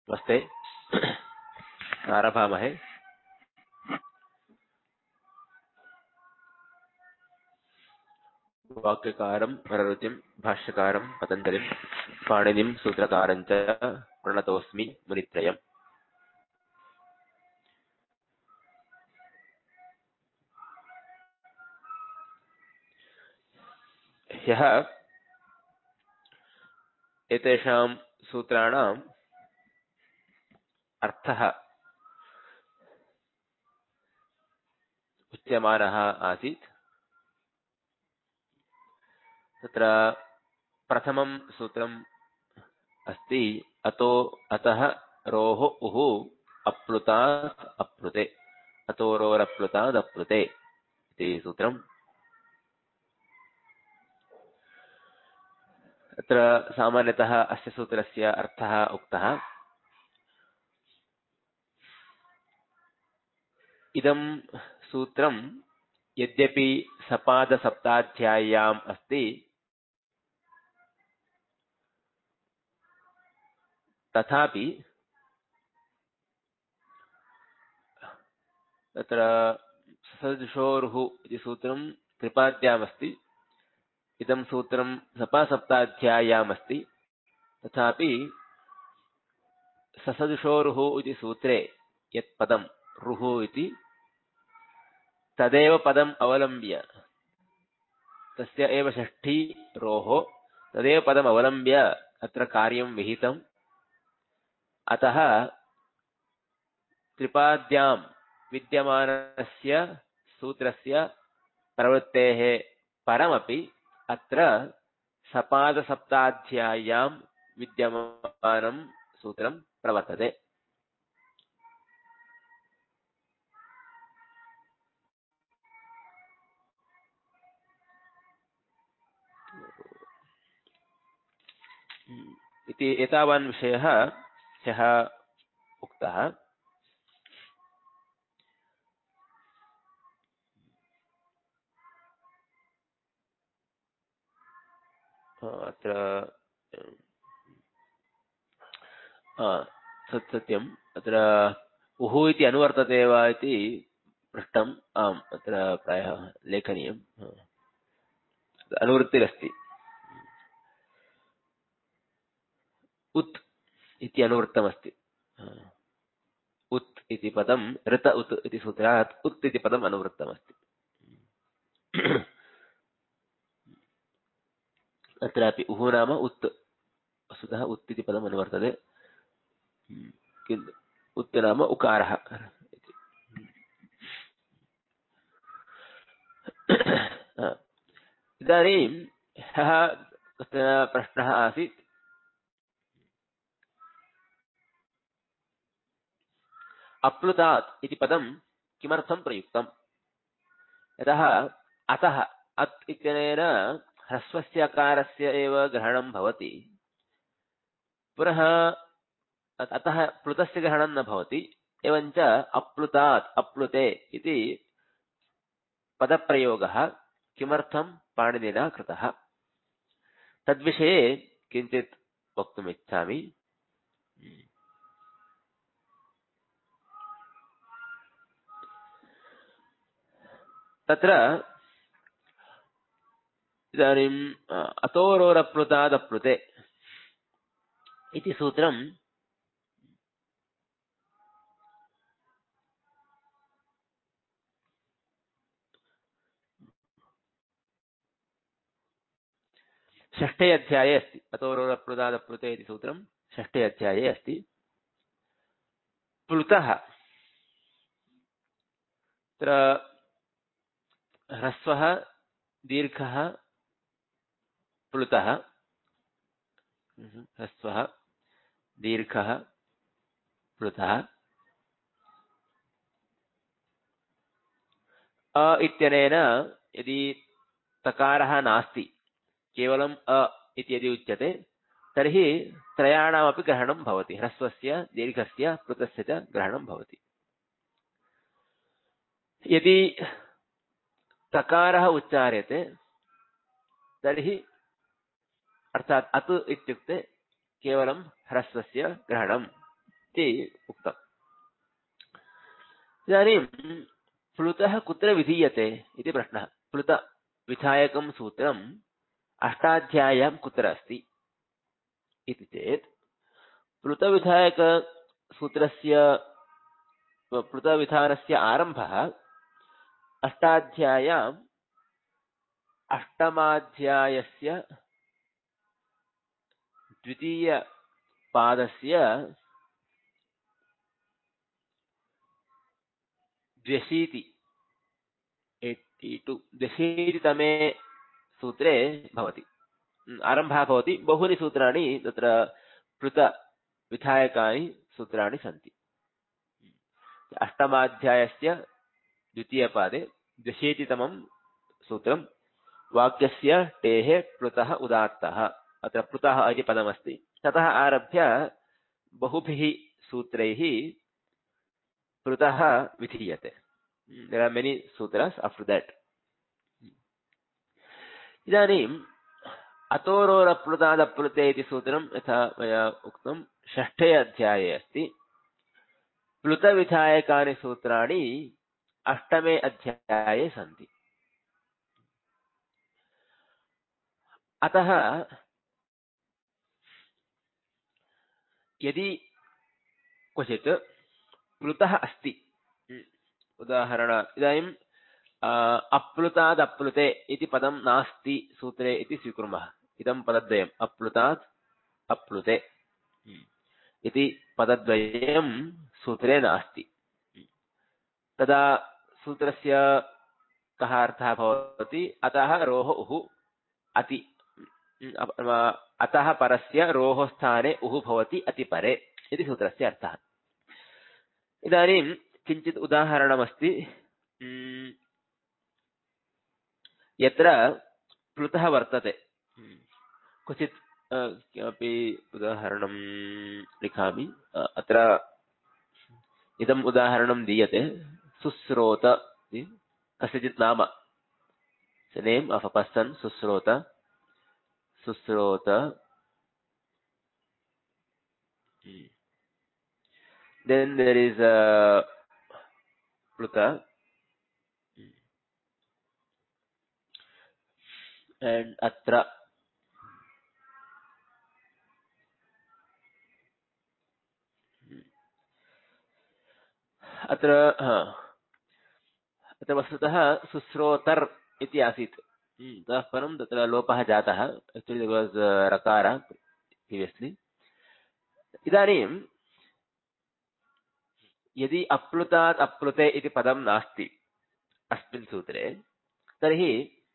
नमस्ते। आरभामहे। वाक्यकारं वररुचिं भाष्यकारं पतञ्जलिं पाणिनिं सूत्रकारं च प्रणतोऽस्मि मुनित्रयम्। ह्यः एतेषां सूत्राणाम् अर्थः उच्यमानः आसीत्। तत्र प्रथमं सूत्रम् अस्ति अतो अतः रोः उः अप्लुतात् अप्लुते अतोरोरप्लुताद् अप्लुते इति सूत्रम्। अत्र सामान्यतः अस्य सूत्रस्य अर्थः उक्तः। इदं सूत्रं यद्यपि सपादसप्ताध्याय्याम् अस्ति तथापि तत्र सदृशोरुः इति सूत्रं त्रिपाद्यामस्ति। इदं सूत्रं सपासप्ताध्याय्याम् अस्ति तथापि ससदृशोरुः इति सूत्रे यत् पदं रुः इति तदेव पदम् अवलम्ब्य तस्य एव षष्ठी रोः तदेव पदम् अवलम्ब्य अत्र कार्यं विहितम्। अतः त्रिपाद्यां विद्यमानस्य सूत्रस्य प्रवृत्तेः परमपि अत्र सपादसप्ताध्याय्यां विद्यमानं सूत्रं प्रवर्तते। इति एतावान् विषयः ह्यः उक्तः। अत्र सत्यम् अत्र उः इति अनुवर्तते वा इति पृष्टम्। आम्, अत्र प्रायः लेखनीयम्। अनुवृत्तिरस्ति। उत् इति अनुवृत्तमस्ति। उत् इति पदं ऋत उत् इति सूत्रात् उत् इति पदम् अनुवृत्तमस्ति। अत्रापि उः नाम उत्, वस्तुतः उत् इति पदम् अनुवर्तते किन्तु उत् नाम उकारः इति। इदानीं ह्यः कश्चन प्रश्नः आसीत्। अप्लुतात् इति पदं किमर्थं प्रयुक्तम्? यतः अतः अत् इत्यनेन ह्रस्वस्य अकारस्य एव ग्रहणं भवति। पुनः अतः प्लुतस्य ग्रहणं न भवति। एवञ्च अप्लुतात् अप्लुते इति पदप्रयोगः किमर्थं पाणिनिना कृतः तद्विषये किञ्चित् वक्तुम् इच्छामि। तत्र इदानीम् अतोरोरप्लुतादप्लुते इति सूत्रं षष्ठे अध्याये अस्ति। अतोरोरप्लुतादप्लुते इति सूत्रं षष्ठे अध्याये अस्ति। प्लुतः तत्र ह्रस्वः दीर्घः प्लुतः ह्रस्वः दीर्घः प्लुतः अ इत्यनेन यदि तकारः नास्ति केवलम् अ इति यदि उच्यते तर्हि त्रयाणामपि ग्रहणं भवति। ह्रस्वस्य दीर्घस्य प्लुतस्य च ग्रहणं भवति। यदि तकारः उच्चार्यते तर्हि अर्थात् अत् इत्युक्ते केवलं ह्रस्वस्य ग्रहणम् इति उक्तम्। इदानीं प्लुतः कुत्र विधीयते इति प्रश्नः। प्लुत विधायकं सूत्रम् अष्टाध्याय्यां कुत्र अस्ति इति चेत् प्लुतविधानस्य आरम्भः अष्टाध्याय्याम् अष्टमाध्यायस्य द्वितीयपादस्य 82तमे सूत्रे भवति। आरम्भः भवति। बहूनि सूत्राणि तत्र प्लुतविधायकानि सूत्राणि सन्ति। अष्टमाध्यायस्य द्वितीयपादे 82तमं सूत्रं वाक्यस्य टेः प्लुतः उदात्तः। अत्र प्लुतः इति पदमस्ति। ततः आरभ्य बहुभिः सूत्रैः प्लुतः विधीयते। There are many sutras after that. इदानीम् अतोरोरप्लुतादप्लुते इति सूत्रं यथा मया उक्तं षष्ठे अध्याये अस्ति। प्लुतविधायकानि सूत्राणि अष्टमे अध्याये सन्ति। अतः यदि क्वचित् प्लुतः अस्ति, उदाहरण इदानीम् अप्लुतादप्लुते इति पदं नास्ति सूत्रे इति स्वीकुर्मः। इदं पदद्वयम् अप्लुतात् अप्लुते इति पदद्वयं सूत्रे नास्ति। तदा सूत्रस्य कः अर्थः भवति? अतः रोः उः अति, अतः परस्य रोः स्थाने उः भवति अतिपरे इति सूत्रस्य अर्थः। इदानीं किञ्चित् उदाहरणमस्ति। यत्र प्लुतः वर्तते, क्वचित् किमपि उदाहरणं लिखामि। अत्र इदम् उदाहरणं दीयते। सुस्रोत कस्यचित् नाम, the name of a person, Susrota. Then there is a Pluta, and Atra. अत्र वस्तुतः सुस्रोतर् इति आसीत्। ततः परं तत्र लोपः जातः। एक्चुअली देयर वाज रकार प्रीवियसली। इदानीं यदि अप्लुतात् अप्लुते इति पदं नास्ति अस्मिन् सूत्रे, तर्हि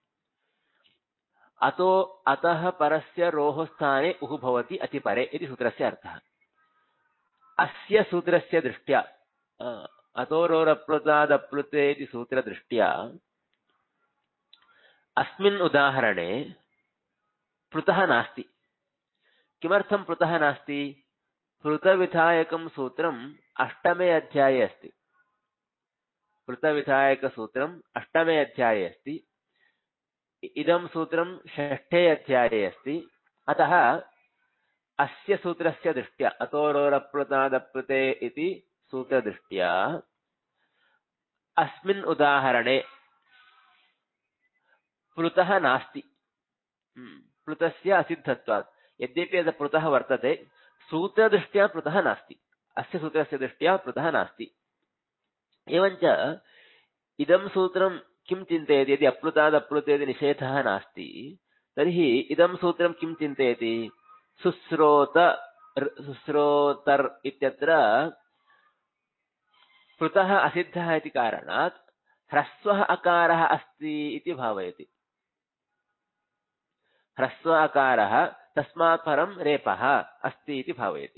अतः परस्य रोः स्थाने उः भवति अतिपरे इति सूत्रस्य अर्थः। अस्य सूत्रस्य दृष्ट्या अतोरोरप्लुतादप्लुते इति सूत्रदृष्ट्या अस्मिन् उदाहरणे प्लुतः नास्ति। किमर्थं प्लुतः नास्ति? प्लुतविधायकं सूत्रम् अष्टमे अध्याये अस्ति। प्लुतविधायकसूत्रम् अष्टमे अध्याये अस्ति। इदं सूत्रं षष्ठे अध्याये अस्ति। अतः अस्य सूत्रस्य दृष्ट्या अतोरोरप्लुतादप्लुते इति सूत्रदृष्ट्या अस्मिन् उदाहरणे प्लुतः नास्ति। प्लुतस्य असिद्धत्वात्। यद्यपि अत्र प्लुतः वर्तते, सूत्रदृष्ट्या प्लुतः नास्ति। अस्य सूत्रस्य दृष्ट्या प्लुतः नास्ति। एवञ्च इदं सूत्रं किं चिन्तयति? यदि अप्लुतादप्लुते इति निषेधः नास्ति, तर्हि इदं सूत्रं किं चिन्तयति? सुस्रोतर् इत्यत्र प्लुतः असिद्धः इति कारणात् ह्रस्वः अकारः अस्ति इति भावयति। ह्रस्व अकारः, तस्मात् परं रेपः अस्ति इति भावयति।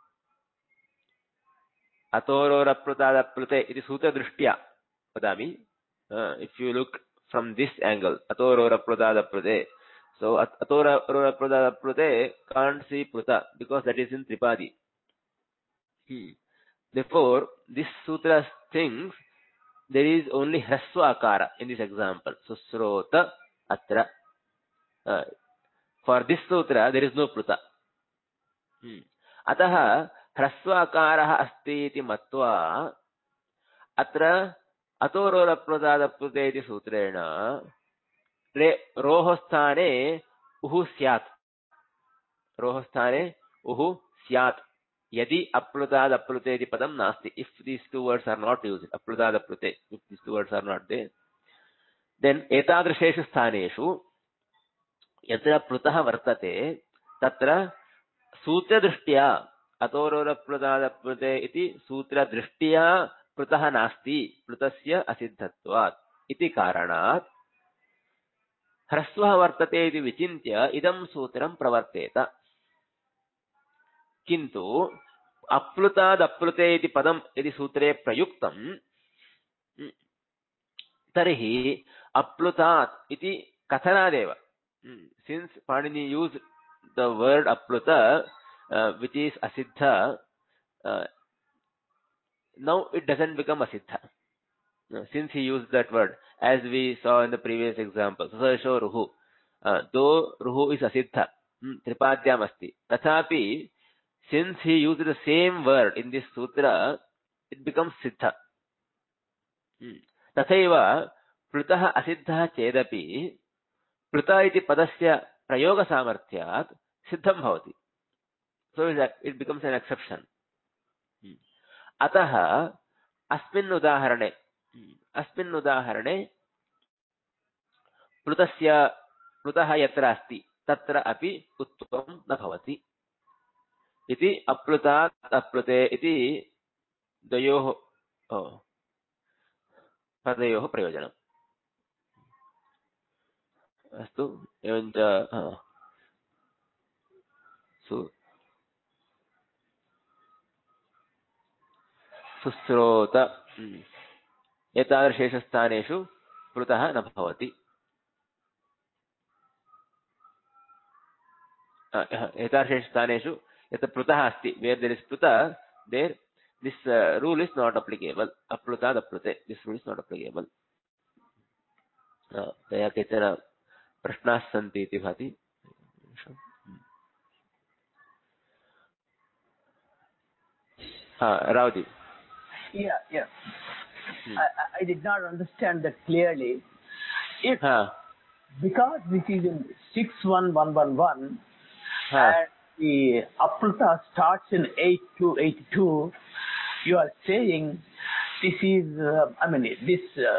अतोरोरप्लुतादप्लुते इति सूत्रदृष्ट्या वदामि। If you look from this angle, अतोरोरप्लुतादप्लुते, so अतोरोरप्लुतादप्लुते can't see pluta because that is in tripadi. Therefore this sutra thinks there is only hraswa akara in this example, susrota atra. For this sutra there is no pluta. अतः ह्रस्वाकारः अस्ति इति मत्वा अत्र अतोरोरप्लुतादप्लुते इति सूत्रेण रोः स्थाने उः स्यात्। रोः स्थाने उः स्यात् यदि अप्लुतादप्लुते इति पदं नास्ति। If these two words are not used, अप्लुतादप्लुते, if these two words are not there, then एतादृशेषु स्थानेषु यत्र प्लुतः वर्तते तत्र सूत्रदृष्ट्या अतोरोरप्लुतादप्लुते इति सूत्रदृष्ट्या प्लुतः नास्ति, प्लुतस्य असिद्धत्वात् इति कारणात् ह्रस्वः वर्तते इति विचिन्त्य इदं सूत्रं प्रवर्तेत। किन्तु अप्लुतादप्लुते इति पदं यदि सूत्रे प्रयुक्तं तर्हि अप्लुतात् इति कथनादेव, since Panini used the word apluta which is asiddha, now it doesn't become asiddha. Since he used that word, as we saw in the previous example, Sasho Ruhu, though Ruhu is asiddha, Tripadyam asti, tathapi, since he used the same word in this sutra, it becomes siddha. तथैव प्लुतः असिद्धः चेदपि प्लुत इति पदस्य प्रयोगसामर्थ्यात् सिद्धं भवति. So it becomes an exception. अतः अस्मिन् उदाहरणे प्लुतः यत्र अस्ति तत्र अपि उत्वं न भवति इति अप्लुतात् अप्लुते इति द्वयोः पदयोः प्रयोजनम्. अस्तु. एवञ्च सुस्रोत एतादृशेषु स्थानेषु प्लुतः न भवति. एतादृशेषु स्थानेषु यत्र प्लुतः अस्ति, वेर् देर् इस् प्लुत, there this rule is not applicable. Aplutad aplute, this rule is not applicable. तया केचन प्रश्नाः सन्ति इति भाति. Ravdi. Yeah. I did not understand that clearly. If because this is in 61111 and the apluta starts in 8282, you are saying this is this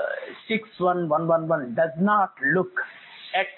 61111 does not look at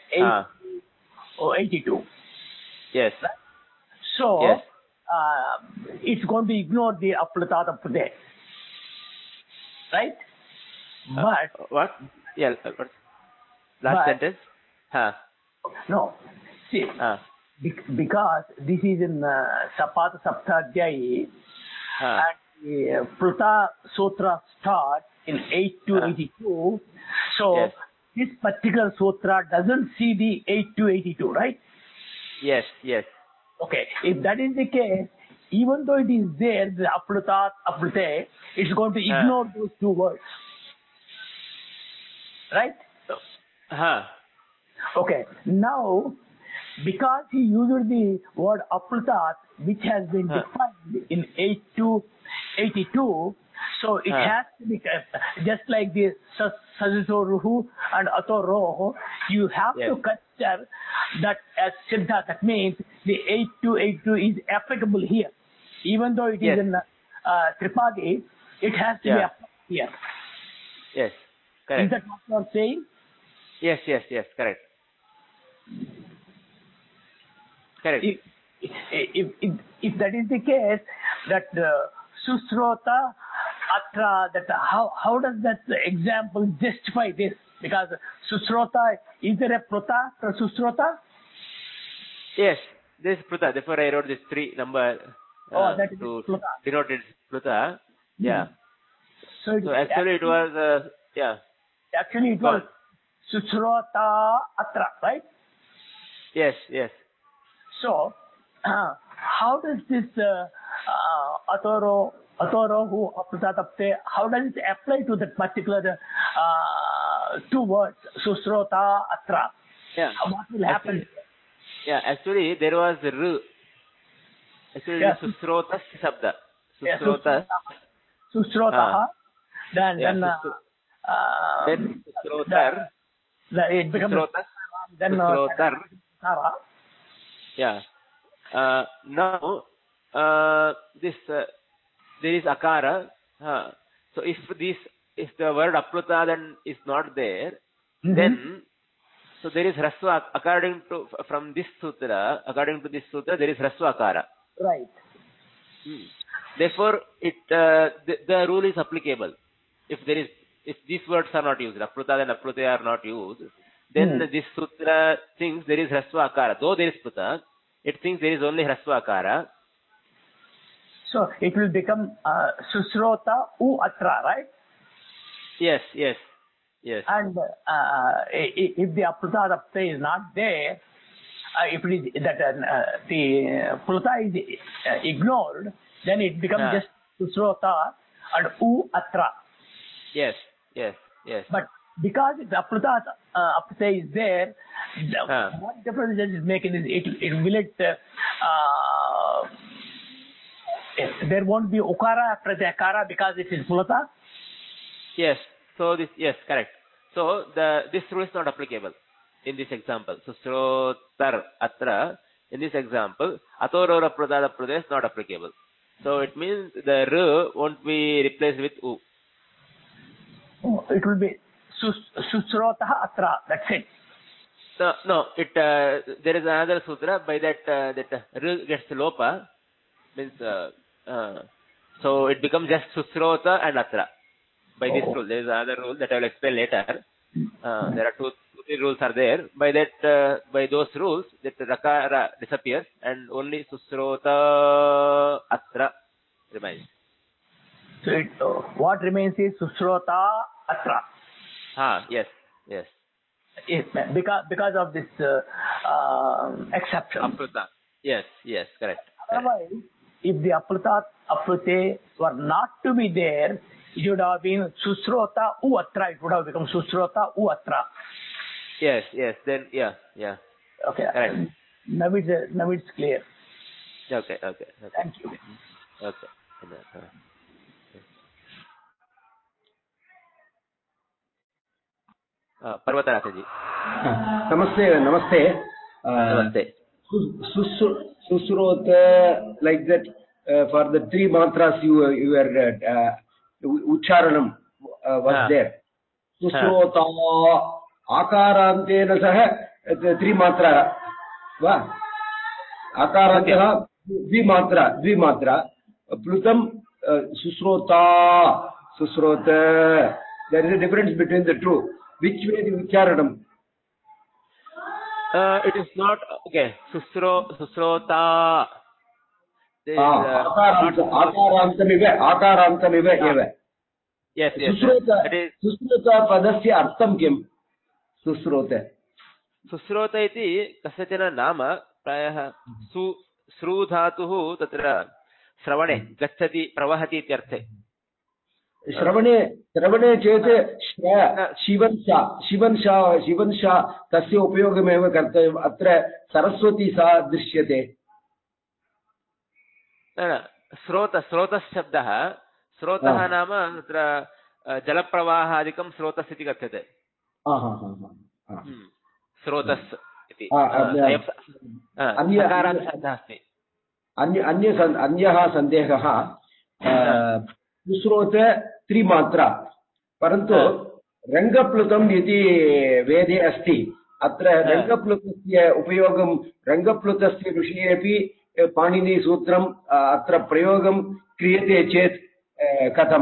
82. Yes. Right? So yes. It's going to ignore the apluta apluta, right? But what? Yeah. Last sentence. No. See. Because this is in Sapata Saptadhyayi, and the Pluta Sutra starts in 8282. So yes. this particular sutra doesn't see the 8282, right? Yes. Okay. If that is the case, even though it is there, the Apluta Aplute, it's going to ignore those two words, right? Okay. Now, because he used the word aplutat, which has been defined in 8282, so it has to be just like the Sajisoruhu and Atoroho, you have to consider that as Siddha. That means the 8282 is applicable here. Even though it is in Tripadi, it has to be applied here. Yes, correct. Is that what you are saying? Yes, correct. Correct. If that is the case, that Susrota Atra, that how does that example justify this? Because Susrota, is there a Prata for Susrota? Yes, this is Prata. Therefore, I wrote this 3 number that is to Prata. denote this Prata. Yeah. So actually it was Actually, it was Susrota Atra, right? Yes. So, how does this Atoro who Aplutatapte, how does it apply to that particular 2 words, Susrota Atra? Yeah. What will happen? Actually there was R Actually, Yes. Susrotas Shabda. Yes, Susrotas. Susrotaha. Then Susrotar. it becomes Susrotas. then Susrotar. Tara. Yeah. Now, this there is akara. So if the word apluta then is not there, then so there is hrasva according to this sutra. According to this sutra, there is hrasva akara. Right. Therefore, the rule is applicable. If these words are not used, apluta and aplute are not used, then this sutra thinks there is hrasva akara. Though there is pluta, it thinks there is only hrasva akara. So it will become susrota u atra, right? Yes. And if the apluta apta is not there, if it is that the pluta is ignored, then it becomes just susrota and u atra. Yes. But because the apluta apta is there, what difference does it make in there won't be ukara after the akara because it is pluta? Yes. So correct. So this rule is not applicable in this example. Susrotar atra, in this example, atorora pradada prade is not applicable. So it means the r won't be replaced with u. It will be susrotaha atra. That's it. No. There is another sutra by that r gets lopa, means so it becomes just susrota and atra. By this rule, there is another rule that I will explain later. There are two, three rules are there. By those rules, that rakara disappears and only susrota atra remains. So what remains is susrota atra. Yes. Because of this exception. Apluta. Yes, correct. Otherwise, if the aplute were not to be there, it would have been susrota u atra. It would have become susrota u atra. Yes. Then yeah. Okay. Correct. Now it's clear. Okay. Thank you. Okay. Parvataraji. Namaste. Namaste. Susrota, like that, for the three mantras you were ucharanam was there. Susrota akarantena sah three matra va akarantah dvimatra plutam susrota. There is a difference between the two. Which way the ucharanam? It is not okay. Susrota. Akarantam eva. Yes. Susrota padasya artham kim? Susrota iti kasyachana nama prayah sru dhatuh tatra श्रवणे गच्छति प्रवहति इत्यर्थे श्रवणे चेत् शिवंशा तस्य उपयोगमेव कर्तव्यम् अत्र सरस्वती सा दृश्यते स्रोतशब्दः स्रोतः नाम तत्र जलप्रवाहादिकं स्रोतस् इति कथ्यते स्रोतस् इति सकारान्तशब्दः अस्ति अन्यः सन्देहः सुश्रोत त्रिमात्रा परन्तु रङ्गप्लुतम् इति वेदे अस्ति अत्र रङ्गप्लुतस्य उपयोगं रङ्गप्लुतस्य विषयेपि पाणिनिसूत्रम् अत्र प्रयोगं क्रियते चेत् कथम्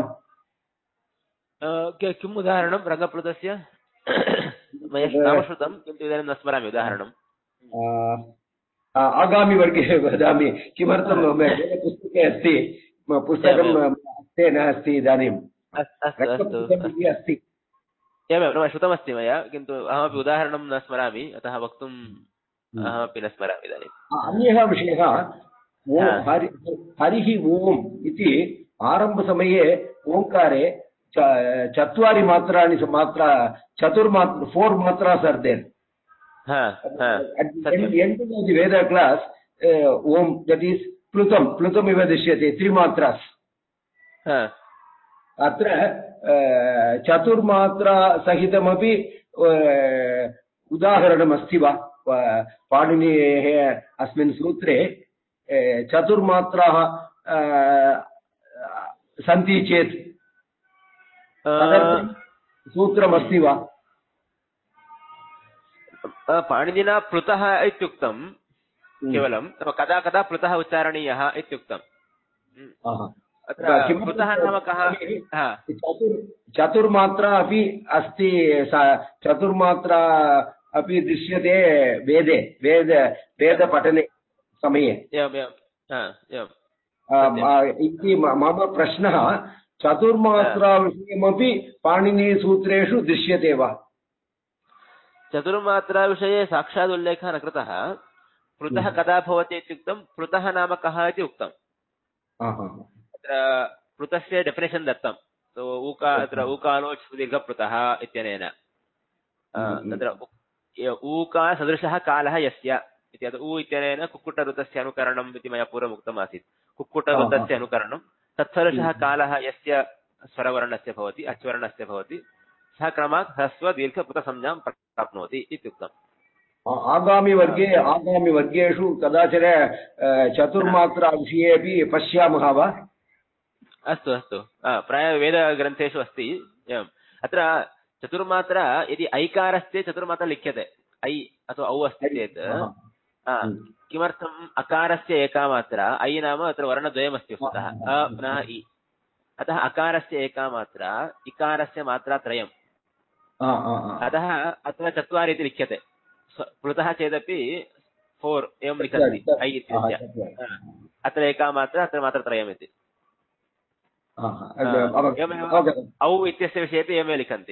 किम् उदाहरणं रङ्गप्लुतस्य मया नाम श्रुतं किन्तु इदानीं न स्मरामि उदाहरणम् आगामि वर्गे वदामि किमर्थं पुस्तके अस्ति पुस्तकं हस्ते नास्ति इदानीम् अस्ति एवमेव श्रुतमस्ति मया किन्तु अहमपि उदाहरणं न स्मरामि अतः वक्तुम् अहमपि न स्मरामि इदानीम् अन्यः विषयः हरिः ओम् इति आरम्भसमये ओङ्कारे चत्वारि मात्राणि चतुर्मात्रा 4 matras are there. At the end of the Veda class, Om, that is प्लुतमिव दृश्यते त्रिमात्रास् अत्र चतुर्मात्रा सहितमपि उदाहरणमस्ति वा पाणिनेः अस्मिन् सूत्रे चतुर्मात्राः सन्ति चेत् सूत्रमस्ति वा पाणिनिना प्लुतः इत्युक्तं केवलं कदा कदा प्लुतः उच्चारणीयः इत्युक्तम् अत्र प्लुतः नाम कः चतुर्मात्रा अपि अस्ति चतुर्मात्रा अपि दृश्यते वेदे वेदपठने समये इति मम प्रश्नः चतुर्मात्रा विषयमपि पाणिनीसूत्रेषु दृश्यते वा चतुर्मात्रा विषये साक्षात् उल्लेखः न कृतः प्लुतः कदा भवति इत्युक्तं प्लुतः नाम कः इति उक्तम् अत्र प्लुतस्य डेफिनेशन् दत्तं अत्र ऊकालोच् दीर्घप्लुतः इत्यनेन तत्र ऊकार सदृशः कालः यस्य इत्यत्र ऊ इत्यनेन कुक्कुटऋतस्य अनुकरणम् इति मया पूर्वम् उक्तम् आसीत् कुक्कुटऋतस्य अनुकरणं तत्सदृशः कालः यस्य स्वरवर्णस्य भवति अच्वर्णस्य भवति सः क्रमात् ह्रस्व दीर्घप्लुतसंज्ञां प्राप्नोति इत्युक्तम् आगामिवर्गेषु कदाचन चतुर्मात्रा विषये अपि पश्यामः वा अस्तु अस्तु प्रायः वेदग्रन्थेषु अस्ति एवम् अत्र चतुर्मात्रा यदि ऐकारस्ते चतुर्मात्रा लिख्यते ऐ अथवा औ अस्ति चेत् किमर्थम् अकारस्य एका मात्रा ऐ नाम अत्र वर्णद्वयमस्ति वस्तुतः अ पुनः इ अतः अकारस्य एका मात्रा इकारस्य मात्रा त्रयम् अतः अत्र 4 इति लिख्यते प्लुतः चेदपि 4 एवं लिखन्ति ऐ इत्यस्य अत्र एका मात्रा अत्र मात्रा त्रयमिति औ इत्यस्य विषयेपि एवमेव लिखन्ति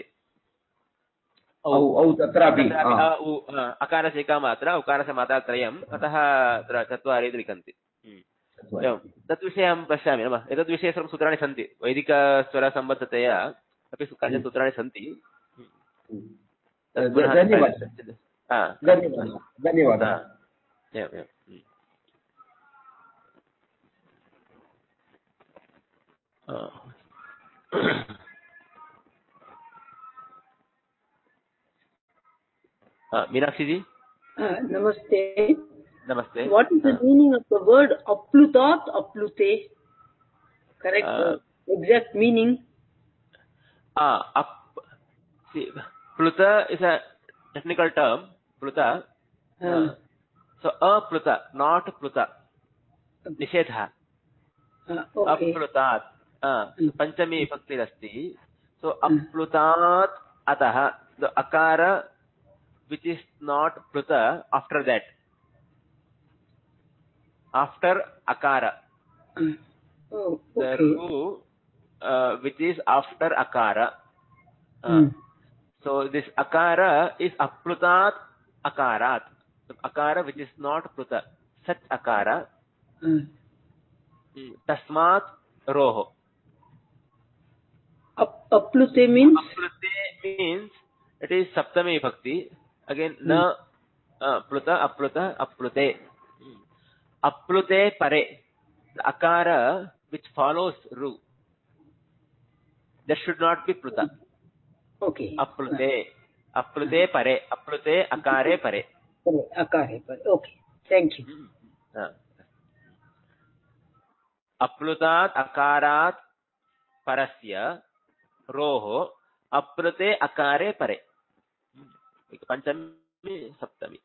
तत्रापि अकारस्य एका मात्रा उकारस्य मात्रा त्रयम् अतः अत्र 4 इति लिखन्ति एवं तद्विषये अहं पश्यामि नाम एतद्विषये सर्वं सूत्राणि सन्ति वैदिकस्वरसम्बद्धतया अपि कानिचन सूत्राणि सन्ति धन्यवादः मीनाक्षी जी नमस्ते नमस्ते what is the meaning of the word aplutat aplute correct exact meaning pluta is a technical term pluta so apluta not pluta निषेधः अपप्लुतात् पंचमी विभक्ति अस्ति so अपप्लुतात् अतः the akara which is not pluta after that after akara the ru which is after akara so this akara is aplutat akarat the akara which is not pluta such akara tasmat roho aplute means it is saptami vibhakti again na pluta apluta aplute aplute pare the akara which follows ru that should not be pluta okay aplute pare aplute akare pare okay thank you अपलुतात् अकारात् परस्य रोहो अप्लुते अकारे परे पंचमी सप्तमी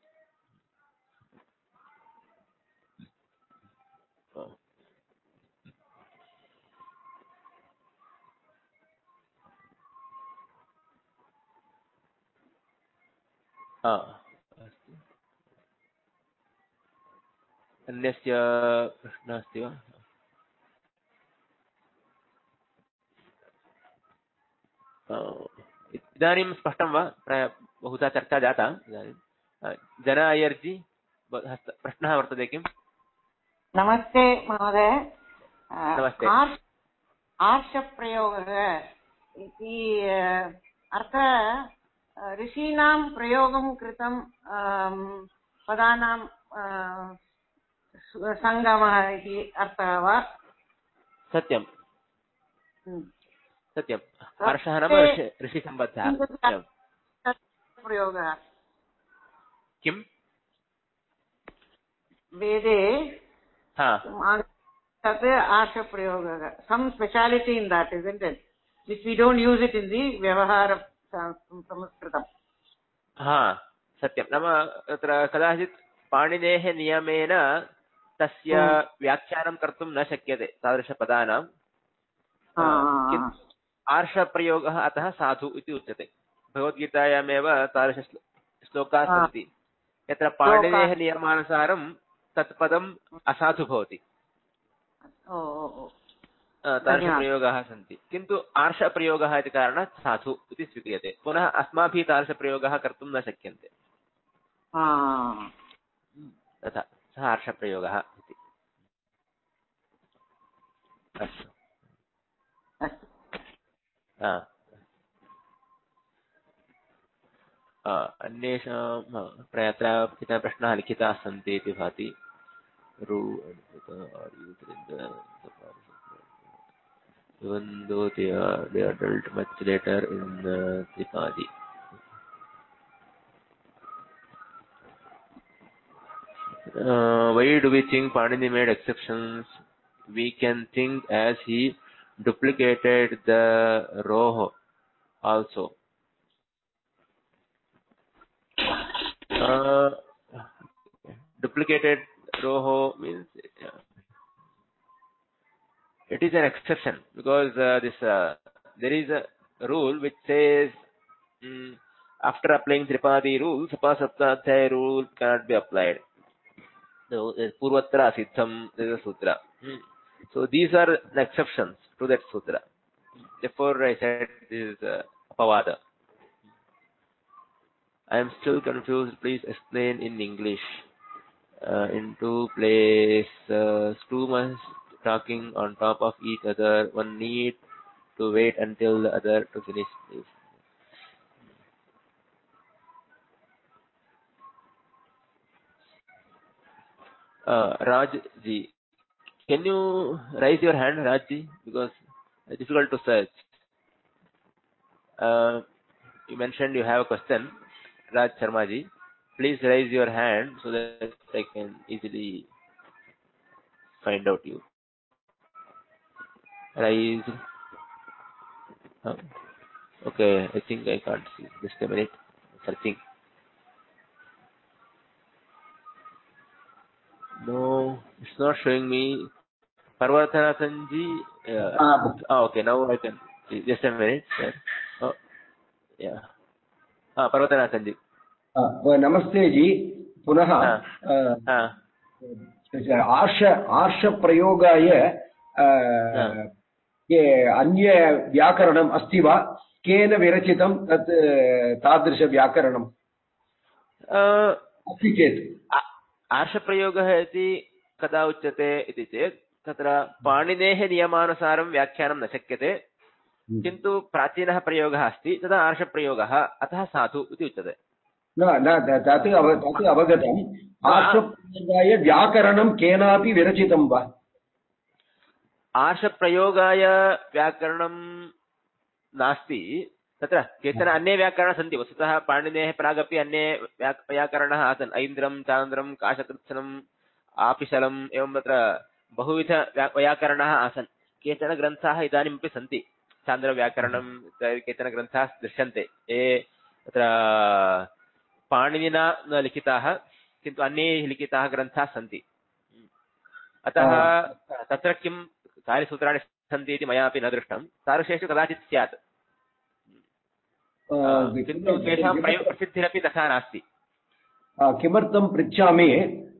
अन्यस्य प्रश्नः अस्ति वा इदानीं स्पष्टं वा प्रायः बहुधा चर्चा जाता इदानीं जना अय्यर्जी प्रश्नः वर्तते किम् नमस्ते महोदय नमस्ते आर्षप्रयोगः इति अत्र ऋषीणां प्रयोगं कृतं पदानां सङ्गमः इति अर्थः वा? सत्यं सत्यं। हर्षः नाम ऋषिसम्बद्धः। प्रयोगः किं वेदे हा तत् आर्षप्रयोगः, some speciality in that, isn't it? Which we don't use it in the व्यवहार संस्कृतम्। हा सत्यं। नाम तत्र कदाचित् पाणिनेः नियमेन तस्य व्याख्यानं कर्तुं न शक्यते तादृशपदानां। आर्षप्रयोगः अतः साधु इति उच्यते। भगवद्गीतायामेव तादृशश्लोकाः सन्ति यत्र पाणिनेः नियमानुसारं तत्पदम् असाधु भवति। तादृशप्रयोगाः सन्ति, किन्तु आर्षप्रयोगः इति कारणात् साधु इति स्वीक्रियते। पुनः अस्माभिः तादृशप्रयोगः कर्तुं न शक्यन्ते, तथा सः आर्षप्रयोगः इति। अस्तु अन्येषां अत्र केचन प्रश्नाः लिखिताः सन्ति इति भाति। Even though they are dealt much later in Tripadi. Why do we think Panini made exceptions? We can think as he duplicated the roho also. Duplicated roho means it is an exception because there is a rule which says after applying Tripadi rule, Sapasaptadhyaya rule cannot be applied. So Purvatra Siddham is a sutra. So these are the exceptions to that sutra. Therefore I said this is Apavada. I am still confused. Please explain in English. In two places, two must talking on top of each other. One need to wait until the other to finish. Please. Rajji, can you raise your hand, Rajji? Because it's difficult to search. You mentioned you have a question, Raj Sharmaji. Please raise your hand so that I can easily find out you. Raise. Okay, I think I can't see. Just a minute. Searching. No, it's not showing me. Parvatanasanji. Okay, now I can see. Just a minute. Oh, yeah. Parvatanasanji. नमस्ते जी पुनः आर्ष प्रयोगाय अन्य व्याकरणम् अस्ति वा केन विरचितं तत् तादृश व्याकरणम् अस्ति चेत् आर्षप्रयोगः इति कदा उच्यते इति चेत् तत्र पाणिनेः नियमानुसारं व्याख्यानं न शक्यते किन्तु प्राचीनः प्रयोगः अस्ति तदा आर्षप्रयोगः अतः साधु इति उच्यते न तत् अवगतम् आर्षप्रयोगाय व्याकरणं केनापि विरचितं वा आर्षप्रयोगाय व्याकरणं नास्ति तत्र केचन अन्ये व्याकरणाः सन्ति वस्तुतः पाणिनेः प्रागपि अन्ये व्याकरणाः आसन् ऐन्द्रं चान्द्रं काशकृत्स्नम् आपिशलम् एवं तत्र बहुविध व्याकरणाः आसन् केचन ग्रन्थाः इदानीमपि सन्ति चान्द्रव्याकरणं केचन ग्रन्थाः दृश्यन्ते ये तत्र पाणिनिना न लिखिताः किन्तु अन्यैः लिखिताः ग्रन्थाः सन्ति अतः तत्र किं कार्यसूत्राणि सन्ति इति मयापि न दृष्टं तादृशेषु कदाचित् स्यात् किन्तु तेषां प्रसिद्धिरपि तथा नास्ति किमर्थं पृच्छामि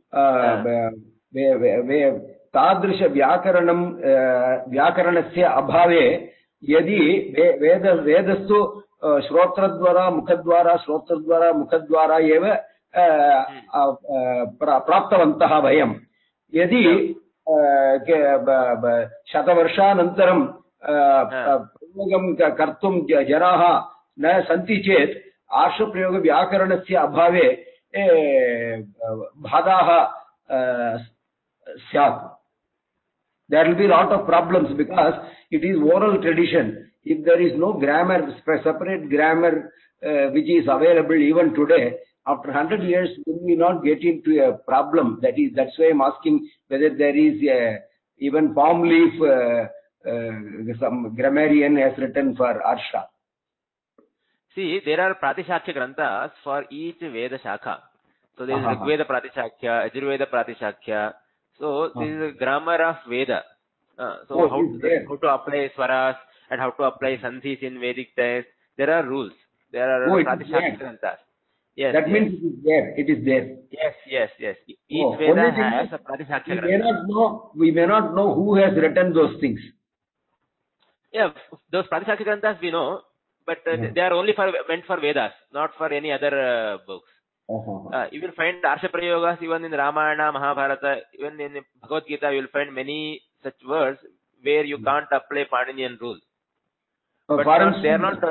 तादृश व्याकरणस्य अभावे यदि वेदस्तु श्रोत्रद्वारा मुखद्वारा एव प्राप्तवन्तः वयं यदि शतवर्षानन्तरं प्रयोगं कर्तुं जनाः न सन्ति चेत् आर्षप्रयोगव्याकरणस्य अभावे बाधाः syat. There will be a lot of problems because it is oral tradition. If there is no grammar, separate grammar which is available even today, after 100 years, we will not get into a problem. That's why I'm asking whether there is even palm leaf, some grammarian has written for Arsha. See, there are Pratishakya Granthas for each Veda Shakha. So there is Rigveda Pratishakya, Ajurveda Pratishakya. So this is a grammar of Veda. So how to apply swaras and how to apply sandhis in Vedic text. There are rules. There are Pratishakya Granthas. Yes, that means it is there. It is there. Yes. Each Veda has a Pratishakya Grantha. We may not know who has written those things. Yeah, those Pratishakya Granthas we know, but they are only meant for Vedas, not for any other books. You will find Arsha Prayogas even in Ramayana, Mahabharata, even in Bhagavad Gita, you will find many such words where you can't apply Paninian rule. But they are not.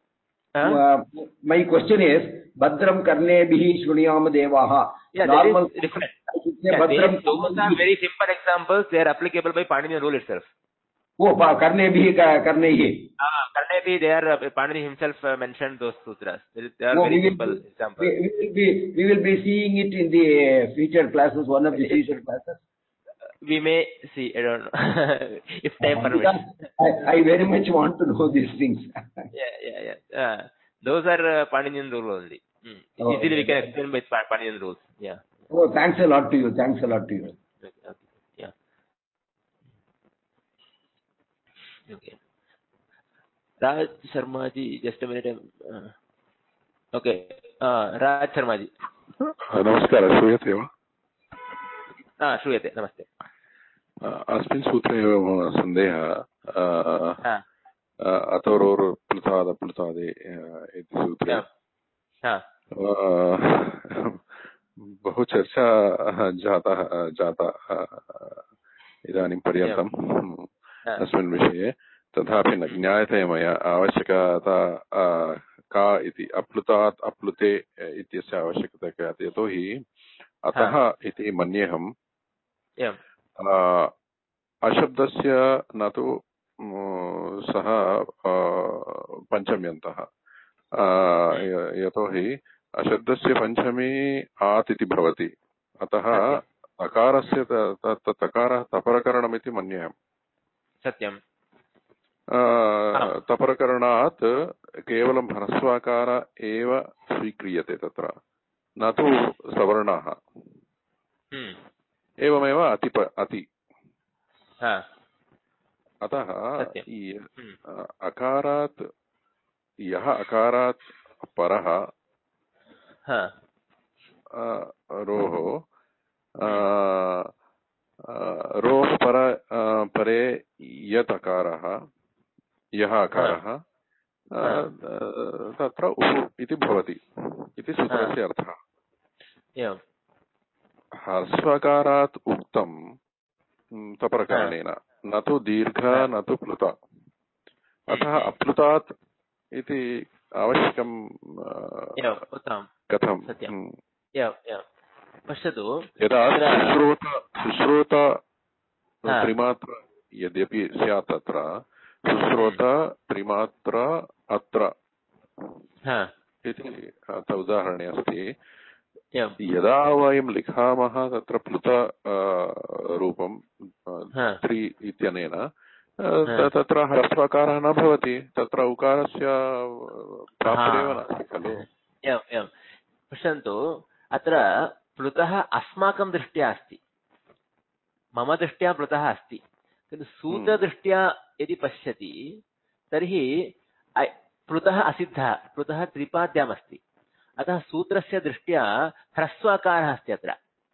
My question is, Bhadram Karnebhi Shruniyam Devaha. Yeah, that is different. Those are very simple examples. They are applicable by Paninian rule itself. Oh, Karnebhi. Karnebhi, Panini himself mentioned those sutras. They are very simple examples. We will be seeing it in the future classes, one of the future classes. We may see, I don't know, if time permits. I very much want to know these things. Yeah. Those are Paninian rule only. Easily we can explain by Paninian rules. Yeah. Oh, thanks a lot to you. Yeah. Okay. Raj Sharma ji, just a minute. Okay. Raj Sharma ji. Namaskar, श्रूयते वा? श्रूयते, नमस्ते. अस्मिन् सूत्रे एव मम सन्देहः, अतोरोर्प्लुतादप्लुतादे इति सूत्रे बहु चर्चा जाता इदानीं पर्यन्तम् अस्मिन् विषये, तथापि न ज्ञायते मया आवश्यकता का इति। अप्लुतात् अप्लुते इत्यस्य आवश्यकता का, यतोहि अतः इति मन्येऽहम् अशब्दस्य न तु सः पञ्चम्यन्तः, यतोहि अशब्दस्य पञ्चमी आत् इति भवति, अतः तकारस्य तकारः तपरकरणमिति मन्येऽहम्। सत्यम्। तपरकरणात् केवलं ह्रस्वाकार एव स्वीक्रियते तत्र, न तु सवर्णाः। एवमेव अति। अतः अकारात् यः अकारात् परः रोः परे यत् अकारः, यः अकारः तत्र उ इति भवति इति सूत्रस्य अर्थः। ह्रस्वकारात् उक्तं तपरकरणेन, न तु दीर्घ न तु प्लुत, अतः अप्लुतात् इति आवश्यकं कथं? पश्यतु, यदा सुश्रोत त्रिमात्र यद्यपि स्यात् तत्र सुश्रोत त्रिमात्र अत्र इति उदाहरणे अस्ति। यदा वयं लिखामः तत्र प्लुत रूपं त्रि इत्यनेन तत्र ह्रस्वकारः न भवति, तत्र उकारस्य प्राप्तिरेव नास्ति खलु। पश्यन्तु, अत्र प्लुतः अस्माकं दृष्ट्या अस्ति, मम दृष्ट्या प्लुतः अस्ति, किन्तु सूत्रदृष्ट्या यदि पश्यति तर्हि प्लुतः असिद्धः, प्लुतः त्रिपाद्यामस्ति, अतः सूत्रस्य दृष्ट्या ह्रस्वाकारः अस्ति अत्र।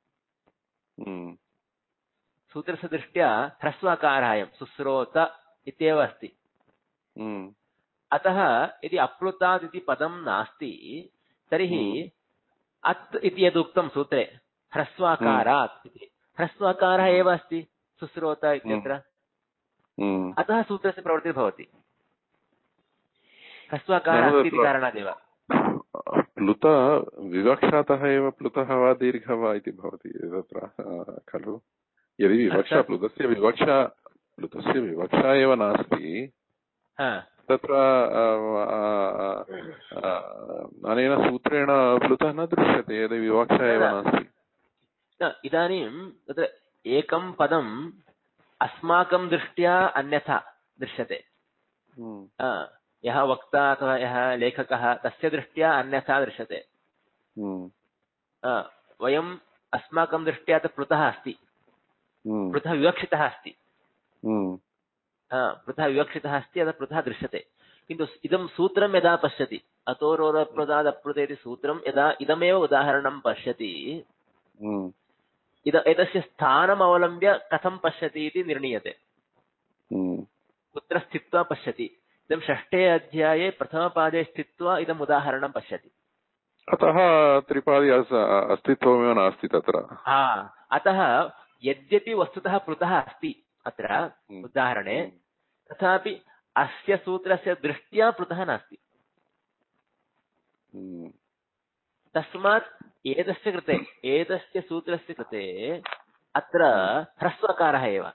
सूत्रस्य दृष्ट्या ह्रस्वाकारः अयं सुश्रोत इत्येव अस्ति। अतः यदि अप्लुतात् इति पदं नास्ति तर्हि अत् इति यदुक्तं सूत्रे ह्रस्वाकारात् इति, ह्रस्वाकारः एव अस्ति सुश्रोत इत्यत्र, अतः सूत्रस्य प्रवृत्तिर्भवति, ह्रस्वाकारः अस्ति इति कारणादेव। प्लुत विवक्षातः एव प्लुतः वा दीर्घः वा इति भवति तत्र खलु। यदि विवक्षा प्लुतस्य विवक्षा एव नास्ति तत्र अनेन सूत्रेण प्लुतः न दृश्यते यदि विवक्षा एव नास्ति। इदानीं तत्र एकं पदम् अस्माकं दृष्ट्या अन्यथा दृश्यते। यः वक्ता अथवा यः लेखकः तस्य दृष्ट्या अन्यथा दृश्यते। वयम् अस्माकं दृष्ट्या प्लुतः अस्ति, पृथः विवक्षितः अस्ति, पृथः विवक्षितः अस्ति, अतः पृथः दृश्यते। किन्तु इदं सूत्रं यदा पश्यति, अतोरोरप्लुतादप्लुतेति सूत्रं यदा इदमेव उदाहरणं पश्यति, एतस्य स्थानम् अवलम्ब्य कथं पश्यति इति निर्णीयते। कुत्र स्थित्वा पश्यति। इदं 6 अध्याये प्रथमपादे स्थित्वा इदम् उदाहरणं पश्यति। अतः त्रिपादी अस्तित्वमेव नास्ति तत्र। अतः यद्यपि वस्तुतः पृथः अस्ति अत्र उदाहरणे, तथापि अस्य सूत्रस्य दृष्ट्या पृथः नास्ति। तस्मात् एतस्य सूत्रस्य कृते अत्र ह्रस्वकारः एव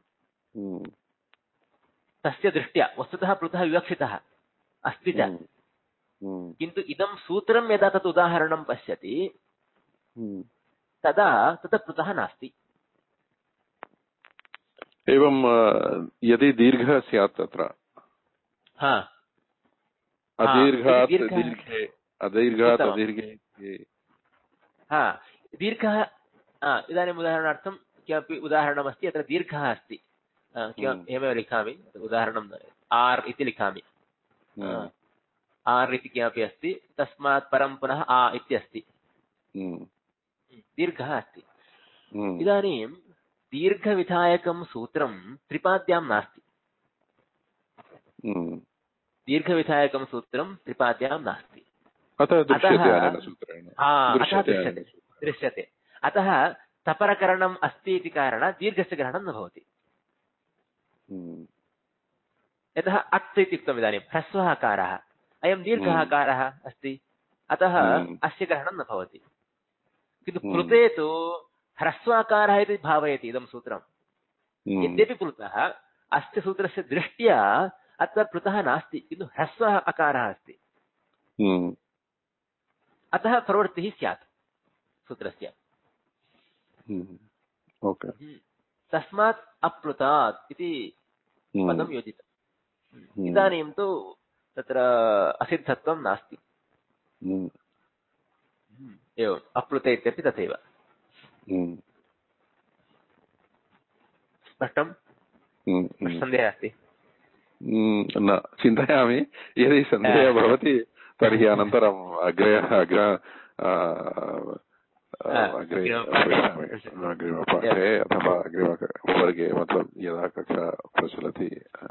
तस्य दृष्ट्या वस्तुतः पृथः विवक्षितः अस्ति च, किन्तु इदं सूत्रं यदा तत् उदाहरणं पश्यति तदा तत् पृथः नास्ति। एवं यदि दीर्घः स्यात् तत्र अदीर्घात् दीर्घे अदीर्घात् अदीर्घे दीर्घः। इदानीम् उदाहरणार्थं किमपि उदाहरणमस्ति, अत्र दीर्घः अस्ति, एवमेव लिखामि, उदाहरणं आर् इति लिखामि। आर् इति किमपि अस्ति, तस्मात् परं पुनः आ इति अस्ति, दीर्घः अस्ति। इदानीं दीर्घविधायकं सूत्रं त्रिपाद्यां नास्ति। दीर्घविधायकं सूत्रं त्रिपाद्यां नास्ति, दृश्यते। अतः तपरकरणम् अस्ति इति कारणात् दीर्घस्य ग्रहणं न भवति। यतः अत् इति उक्तम्, इदानीं ह्रस्वः आकारः, अयं दीर्घः आकारः अस्ति, अतः अस्य ग्रहणं न भवति। किन्तु प्लुते तु ह्रस्वाकारः इति भावयति इदं सूत्रं। यद्यपि प्लुतः अस्य सूत्रस्य दृष्ट्या अत्र प्लुतः नास्ति, किन्तु ह्रस्वः आकारः अस्ति, अतः प्रवृत्तिः स्यात् सूत्रस्य। तस्मात् अप्लुतात् इति पदं योजितम्। इदानीं तु तत्र असिद्धत्वं नास्ति। एवम् अप्लुते इत्यपि तथैव। स्पष्टं? सन्देहः अस्ति? न चिन्तयामि, यदि सन्देहः भवति तर्हि अनन्तरम् अग्रे अग्रिमपाठे अथवा अग्रिमवर्गे मतलब यदा कक्षा प्रचलति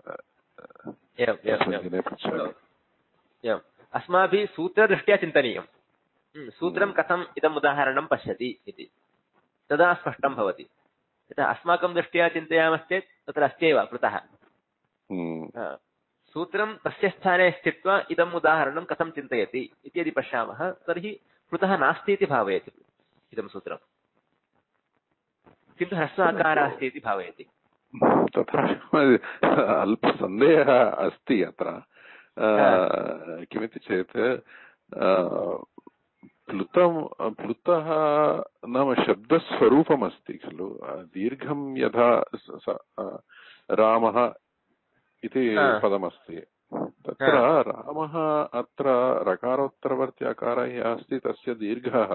अस्माभिः सूत्रदृष्ट्या चिन्तनीयं। सूत्रं कथम् इदम् उदाहरणं पश्यति इति, तदा स्पष्टं भवति। यतः अस्माकं दृष्ट्या चिन्तयामश्चेत् तत्र अस्त्येव पृथः। सूत्रं तस्य स्थाने स्थित्वा इदम् उदाहरणं कथं चिन्तयति इति यदि पश्यामः तर्हि पृथः नास्ति इति भावयति इदं सूत्रं, किन्तु ह्रस्वाकारः अस्ति इति भावयति। तथा अल्पसन्देहः अस्ति अत्र। किमिति चेत् प्लुतः नाम शब्दस्वरूपमस्ति खलु। दीर्घं यथा रामः इति पदमस्ति, तत्र रामः अत्र रकारोत्तरवर्ति अकारः यः अस्ति तस्य दीर्घः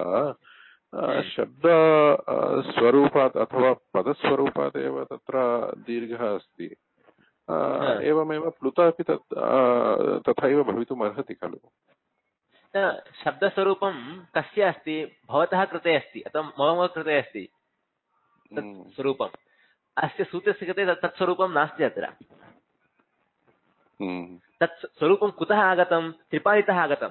शब्दस्वरूपात् अथवा पदस्वरूपात् एव तत्र दीर्घः अस्ति। एवमेव प्लुतः अपि तथैव भवितुम् अर्हति खलु। शब्दस्वरूपं कस्य अस्ति? भवतः कृते अस्ति अथवा मम कृते अस्ति तत् स्वरूपम्। अस्य सूत्रस्य कृते तत्स्वरूपं नास्ति अत्र। तत् स्वरूपं कुतः आगतं? त्रिपादितः आगतं।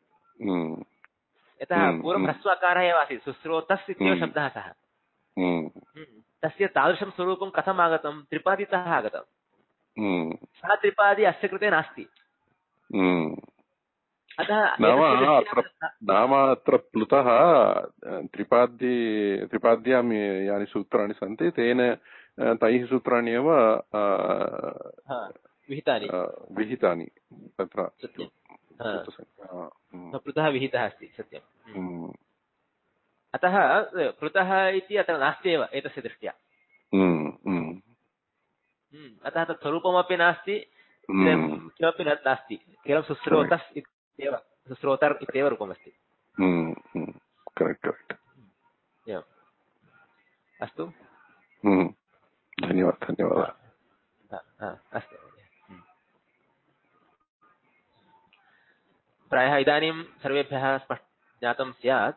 यतः पूर्वं ह्रस्वाकारः एव आसीत्, सुश्रोतस् इत्येव शब्दः सः। तस्य तादृशं स्वरूपं कथम् आगतं? त्रिपादितः आगतं। सः त्रिपादी अस्य कृते नास्ति, नाम अत्र प्लुतः त्रिपाद्यां यानि सूत्राणि सन्ति तेन तैः सूत्राणि एव विहितानि तत्र प्लुतः विहितः अस्ति सत्यम्। अतः प्लुतः इति अत्र नास्ति एव एतस्य दृष्ट्या। अतः तत् स्वरूपमपि नास्ति, किमपि नास्ति, केवलं सुश्रोतस् इत्येव, सुश्रोतर् इत्येव रूपमस्ति। अस्तु, धन्यवादः। अस्तु, प्रायः इदानीं सर्वेभ्यः ज्ञातं स्यात्।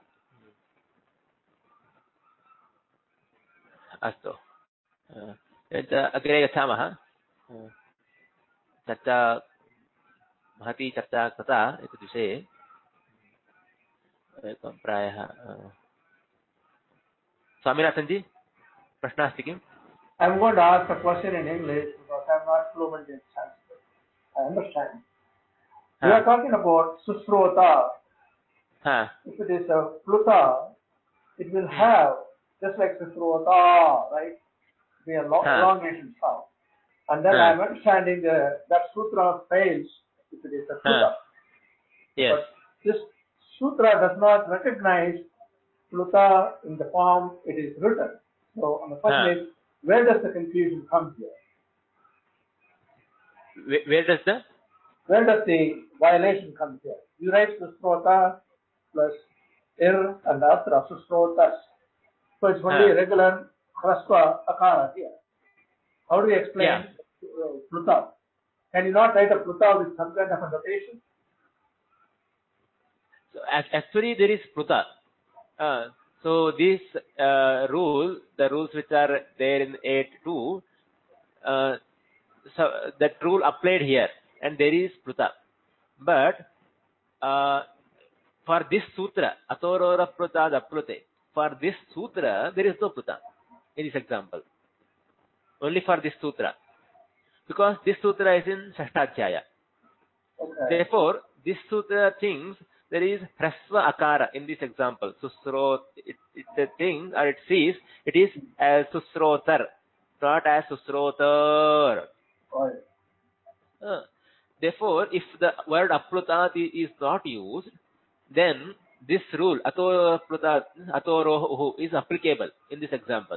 अस्तु, अग्रे गच्छामः। चर्चा, महती चर्चा कृता एतद् विषये। प्रायः स्वामिनाथन् जी, प्रश्नः अस्ति किम्? I'm going to ask a question in English because I'm not fluent in Sanskrit. I understand. We are talking about Susrota. If it is a Pluta, it will have, just like Susrota, right? Be a elongation sound. And then I'm understanding that sutra fails if it is a Pluta. Yes. But this sutra does not recognize Pluta in the form it is written. So the question is, where does the confusion come here? Where does the violation come here? You write Susrota plus ir and atra Susrotas. So it's only regular Hrasva Akara here. How do you explain Pluta? Can you not write a Pluta with some kind of a notation? So actually there is Pluta. So this rule, the rules which are there in 8.2, so that rule applied here, and there is Pluta. But for this sutra, Atorora Pluta Daplute, for this sutra, there is no Pluta in this example. Only for this sutra. Because this sutra is in Sashtadhyaya. Therefore, this sutra thinks there is Hrasva Akara in this example. Susrot, the thing, or it sees, it is as Susrotar, not as Susrotar. Therefore, if the word Aplutat is not used, then this rule, Atorohu, is applicable in this example.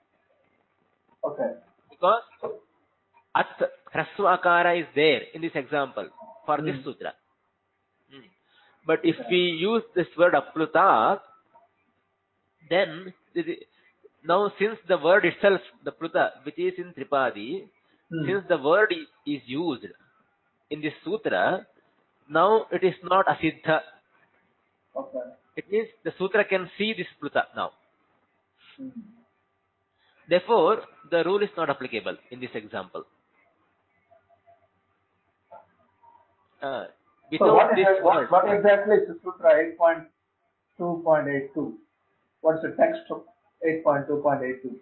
Because At Hrasva Akara is there in this example for this sutra. But if we use this word Aplutat, then now since the word itself, the Pluta, which is in Tripadi, since the word is used in this sutra, now it is not Asiddha. It means the sutra can see this Pluta now. Therefore, the rule is not applicable in this example. So what exactly is the Sutra 8.2.82? What is the text of 8.2.82?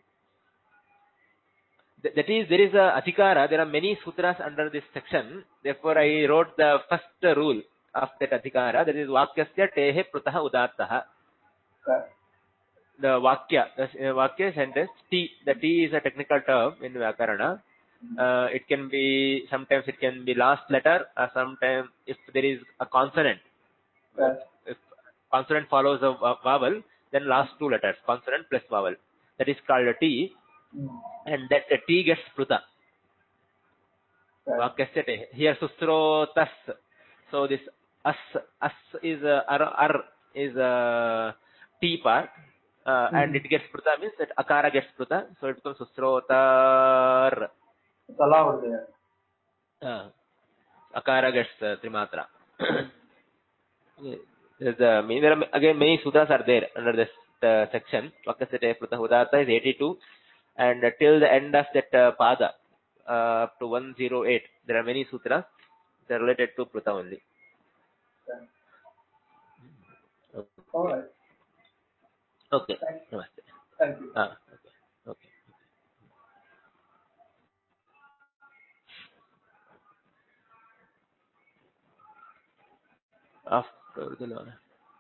That is, there is a Adhikara. There are many sutras under this section. Therefore, I wrote the first rule of that Adhikara. That is Vakyasya Tehe Prutaha Udattaha. The Vakya sentence, T. The T is a technical term in Vyakarana. It can be, sometimes it can be last letter, or sometimes if there is a consonant. If consonant follows a vowel, then last two letters, consonant plus vowel. That is called a T. And that the T gets Pluta. Here Susrotas. So this as is ar is a T part. And it gets Pluta, means that Akara gets Pluta. So it becomes Susrotar. It's allowed there. Akara gets Trimatra. There are again many sutras are there under this section. Vakasate Prutahudatta is 82, and till the end of that pada, up to 108, there are many sutras that are related to Pruta only. All right. Okay. Namaste. Thank you. Okay. after the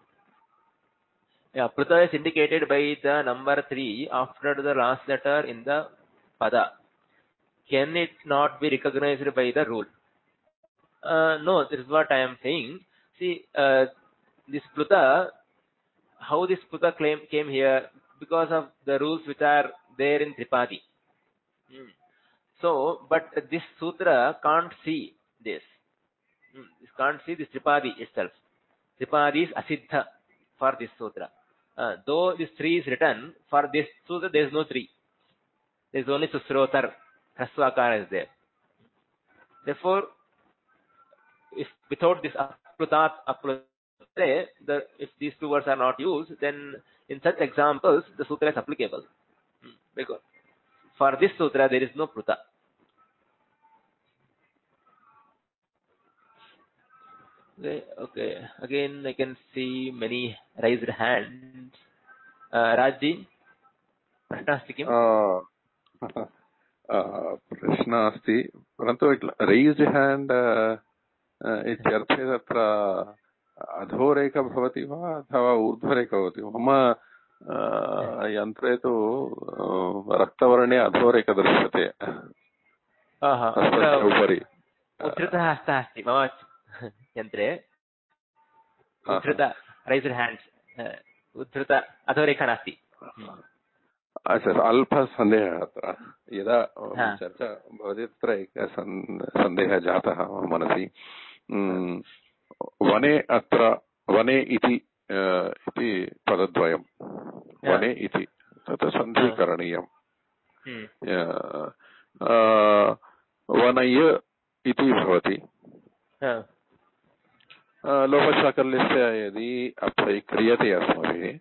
Pruta is indicated by the number 3 after the last letter in the pada. Can it not be recognized by the rule? No, this is what I am saying. See, this Pruta, how this Pruta came here? Because of the rules which are there in Tripadi. So, but this sutra can't see this. It can't see this Tripadi itself. Tripadi is asiddha for this sutra. Though this 3 is written, for this sutra there is no 3. There is only susrotar. Hraswakara is there. Therefore, if without this aplutat, if these 2 words are not used, then in such examples the sutra is applicable. Because for this sutra there is no pruta. Okay. Again, I can see many raised hands. Rajji, prashna asti kim? प्रश्नः अस्ति परन्तु रैस्ड् hand इत्यर्थे तत्र अधोरेखा भवति वा अथवा ऊर्ध्वरेखा भवति वा? मम यन्त्रे तु रक्तवर्णे अधोरेखा दृश्यते उपरि। उद्धृतः हस्तः अस्ति मम यन्त्रे। उद्धृत रैस्ड् हेण्ड्स् उद्धृत अधोरेखा नास्ति। अच्छा, अल्पः सन्देहः अत्र यदा चर्चा भवति तत्र एकः सन्देहः जातः मनसि। वने अत्र वने इति पदद्वयं वने इति तत् सन्धिः करणीयम्। वनय इति भवति। लोपशाकल्यस्य यदि अप्लै क्रियते अस्माभिः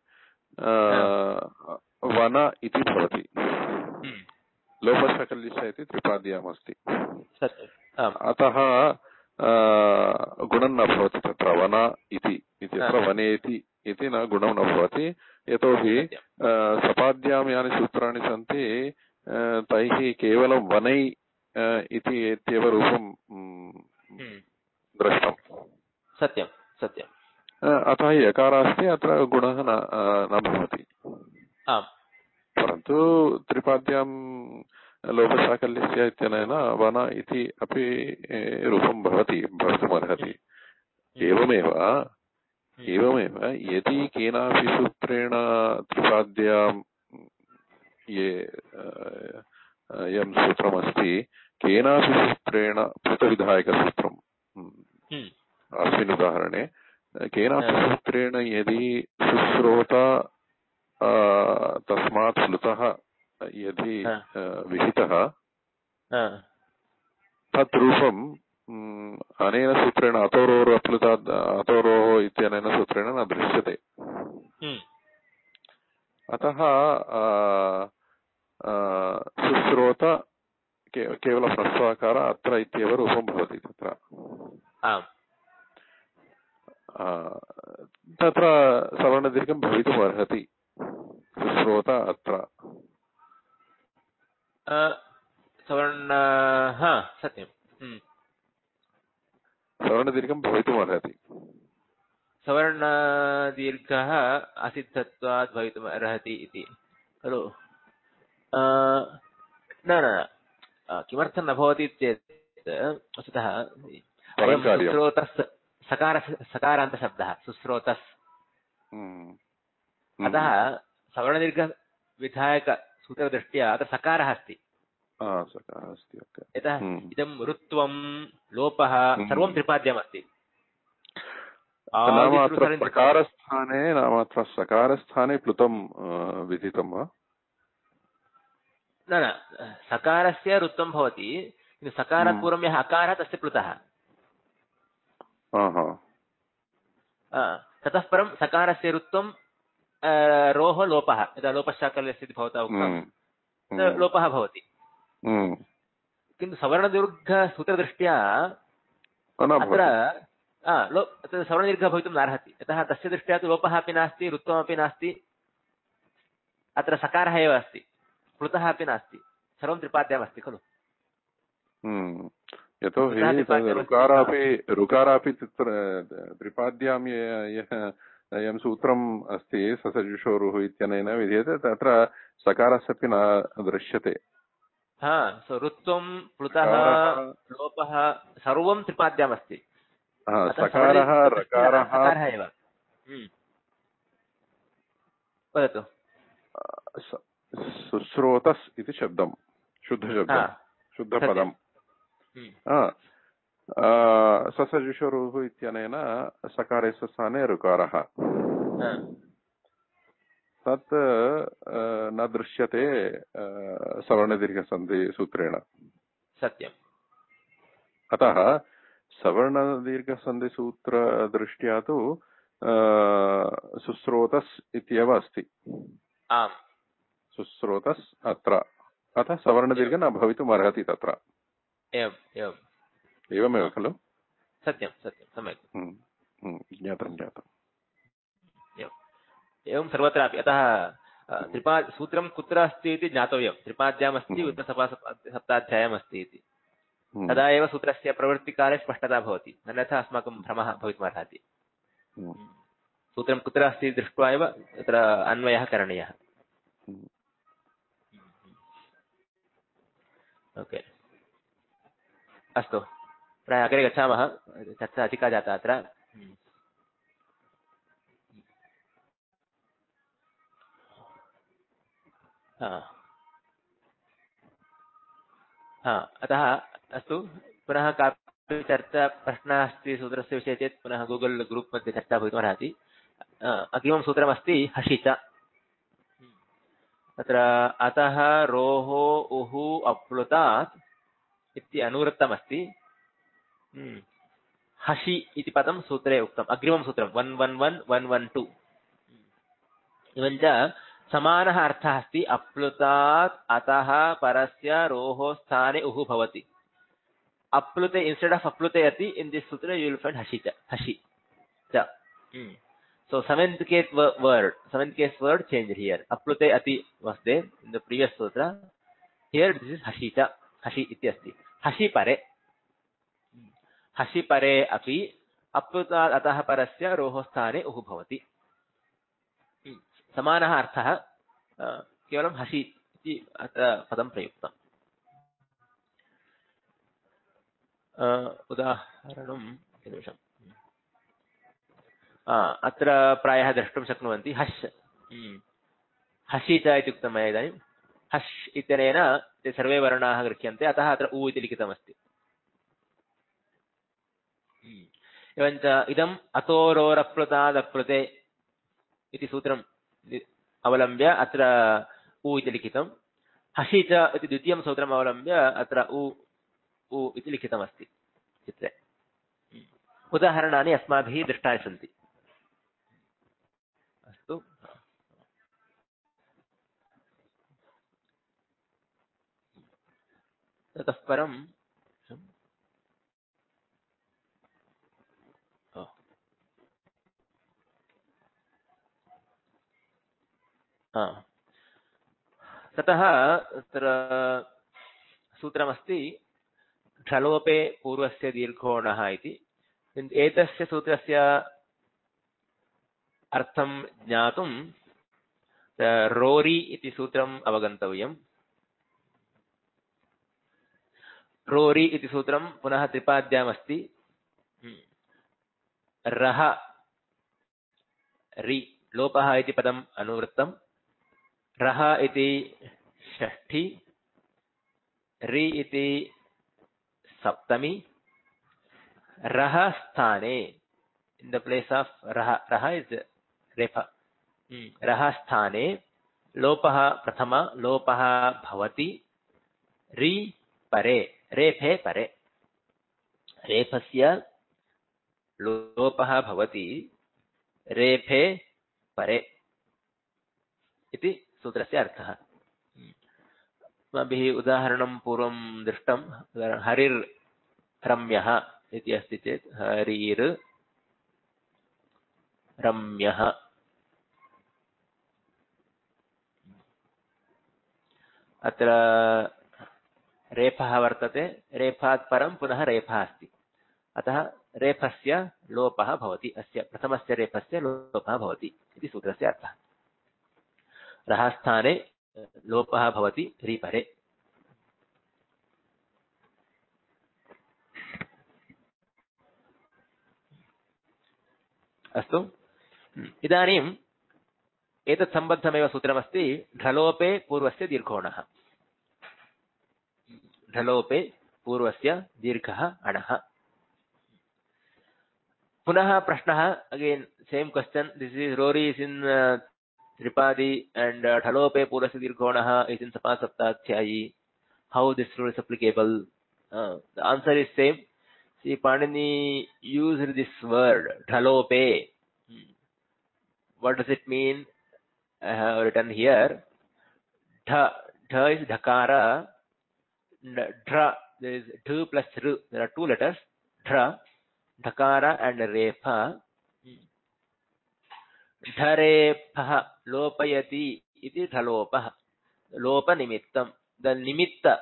वन इति भवति। लोपशाकल्यस्य इति त्रिपाद्यामस्ति। अतः गुणं न भवति तत्र वन इति इत्यत्र वनेति इति न गुणं न भवति। यतोहि सपाद्यां यानि सूत्राणि सन्ति तैः केवलं वनै इति इत्येव रूपं दृष्टम्। सत्यं सत्यम्। अतः यकारः अस्ति अत्र गुणः न भवति। परन्तु त्रिपाद्यां लोपशाकल्यस्य इत्यनेन वन इति अपि रूपं भवितुमर्हति। एवमेव यदि केनापि सूत्रेण त्रिपाद्यां यं सूत्रमस्ति केनापि सूत्रेण पृथविधायकसूत्रम् अस्मिन् उदाहरणे केनापि सूत्रेण यदि सुश्रोता तस्मात् प्लुतः यदि विहितः तत् रूपम् अनेन सूत्रेण अतोरोः इत्यनेन सूत्रेण न दृश्यते। अतः सुश्रोत केवलं ह्रस्वाकार अत्र इत्येव रूपं भवति तत्र। तत्र सवर्णदीर्घं भवितुमर्हति। सुश्रोत अत्र सत्यं सवर्णदीर्घं भवितुमर्हति। सवर्णदीर्घः असिद्धत्वात् भवितुमर्हति इति खलु? न किमर्थं न भवति चेत् वस्तुतः सुश्रोतस् सकारान्तशब्दः सुश्रोतस्। अतः सवर्णदीर्घविधायकसूत्रदृष्ट्या अत्र सकारः अस्ति। यतः इदं ऋत्वं लोपः सर्वं त्रिपाद्यमस्ति। सकारस्थाने प्लुतं विदितं वा? न सकारस्य ऋत्वं भवति। सकारात् पूर्वं यः अकारः तस्य प्लुतः। ततः परं सकारस्य ऋत्वं रोः लोपः। यदा लोपशाकल्यस्य इति भवता उक्तं लोपः भवति। किन्तु सवर्णदीर्घसूत्रदृष्ट्या अत्र सवर्णदीर्घः भवितुं नार्हति। यतः तस्य दृष्ट्या तु लोपः अपि नास्ति ऋत्वमपि नास्ति। अत्र सकारः एव अस्ति, प्लुतः अपि नास्ति, सर्वं त्रिपाद्यामस्ति खलु। यतोहि ऋकारापि त्रिपाद्यां यं सूत्रम् अस्ति ससजुषोरुः इत्यनेन विधीयते तत्र सकारस्यपि न दृश्यते। ऋत्वं प्लुतः लोपः सर्वं त्रिपाद्यामस्ति। सकारः रकारः एव वदतु। सुश्रोतस् इति शब्दं शुद्धशब्दं शुद्धपदम् ससजुषोरुः इत्यनेन सकारस्य स्थाने ऋकारः तत् न दृश्यते सवर्णदीर्घसन्धिसूत्रेण। सत्यम्। अतः सवर्णदीर्घसन्धिसूत्रदृष्ट्या तु सुश्रोतस् इत्येव अस्ति। आम्, सुश्रोतस् अत्र, अतः सवर्णदीर्घ न भवितुमर्हति तत्र। एवमेव खलु? सत्यं सत्यं, सम्यक् ज्ञातं। एवं सर्वत्रापि। अतः सूत्रं कुत्र अस्ति इति ज्ञातव्यं। त्रिपाद्यामस्ति उत सप्ताध्यायमस्ति इति, तदा एव सूत्रस्य प्रवृत्तिकाले स्पष्टता भवति, अन्यथा अस्माकं भ्रमः भवितुमर्हति। सूत्रं कुत्र अस्ति दृष्ट्वा एव तत्र अन्वयः करणीयः। ओके, अस्तु, प्रायः अग्रे गच्छामः। चर्चा अधिका जाता अत्र। अतः अस्तु, पुनः कापि चर्चा प्रश्नः अस्ति सूत्रस्य विषये चेत् पुनः गूगल् ग्रूप् मध्ये चर्चा भवितुमर्हति। अग्रिमं सूत्रमस्ति हषि च। तत्र अतः रोः उः अप्लुतात् इति अनुवृत्तमस्ति। हषि इति पदं सूत्रे उक्तम्। अग्रिमं सूत्रं 111 112 एवञ्च समानः अर्थः अस्ति। अप्लुतात् अतः परस्य रोः स्थाने उः भवति। अप्लुते instead of अप्लुते अति in this sutra you will find hashi cha. So seventh case word changed here. Aplute ati was there in the previous sutra. Here this is hashi cha. Hashi iti asti. Hashi pare api aplutat atah parasya roho sthane uhu bhavati. समानः अर्थः, केवलं हसि इति अत्र पदं प्रयुक्तम्। उदाहरणं निमिषम्। अत्र प्रायः द्रष्टुं शक्नुवन्ति। हश् हसि च इत्युक्तं मया इदानीं। हश् इत्यनेन ते सर्वे वर्णाः गृह्यन्ते, अतः अत्र उ इति लिखितमस्ति। एवञ्च इदम् अतोरोरप्लुतादप्लुते इति सूत्रम् अवलम्ब्य अत्र उ इति लिखितं। हसि च इति द्वितीयं सूत्रम् अवलम्ब्य अत्र उ इति लिखितमस्ति चित्रे। उदाहरणानि अस्माभिः दृष्टानि सन्ति। अस्तु, ततः परं ततः तत्र सूत्रमस्ति ढलोपे पूर्वस्य दीर्घोणः इति। एतस्य सूत्रस्य अर्थं ज्ञातुं रोरि इति सूत्रम् अवगन्तव्यम्। रोरि इति सूत्रं पुनः त्रिपाद्यामस्ति। रः रि लोपः इति पदम् अनुवृत्तम्। रः इति षष्ठी, रि इति सप्तमी। रः स्थाने in the place of रः is रेफा। रः स्थाने लोपः प्रथमा, लोपः भवति। रि परे, रेफे परे, रेफस्य लोपः भवति रेफे परे इति सूत्रस्य अर्थः। अस्माभिः उदाहरणं पूर्वं दृष्टं। हरिर् रम्यः इति अस्ति चेत् हरिर् रम्यः। अत्र रेफः वर्तते, रेफात् परं पुनः रेफः अस्ति, अतः रेफस्य लोपः भवति, अस्य प्रथमस्य रेफस्य लोपः भवति इति सूत्रस्य अर्थः। रः स्थाने लोपः भवति रीपरे। अस्तु, इदानीम् एतत् सम्बद्धमेव सूत्रमस्ति, ढलोपे पूर्वस्य दीर्घोणः। ढलोपे पूर्वस्य दीर्घः अणः। पुनः प्रश्नः, again same question, this is रोरी इज इन त्रिपादी एंड ढलोपे पूर्वस्य दीर्घोणः इज इन सपासप्ताध्यायी. How this rule is applicable? The answer is same. See, Panini used this word dhalope. What does it mean? I have written here. Dha is dhakara. Dra, there is dhu plus ru. There are two letters. Dra, dhakara and repa. Dharepaha lopayati iti dhalopaha. Lopa nimittam. The nimitta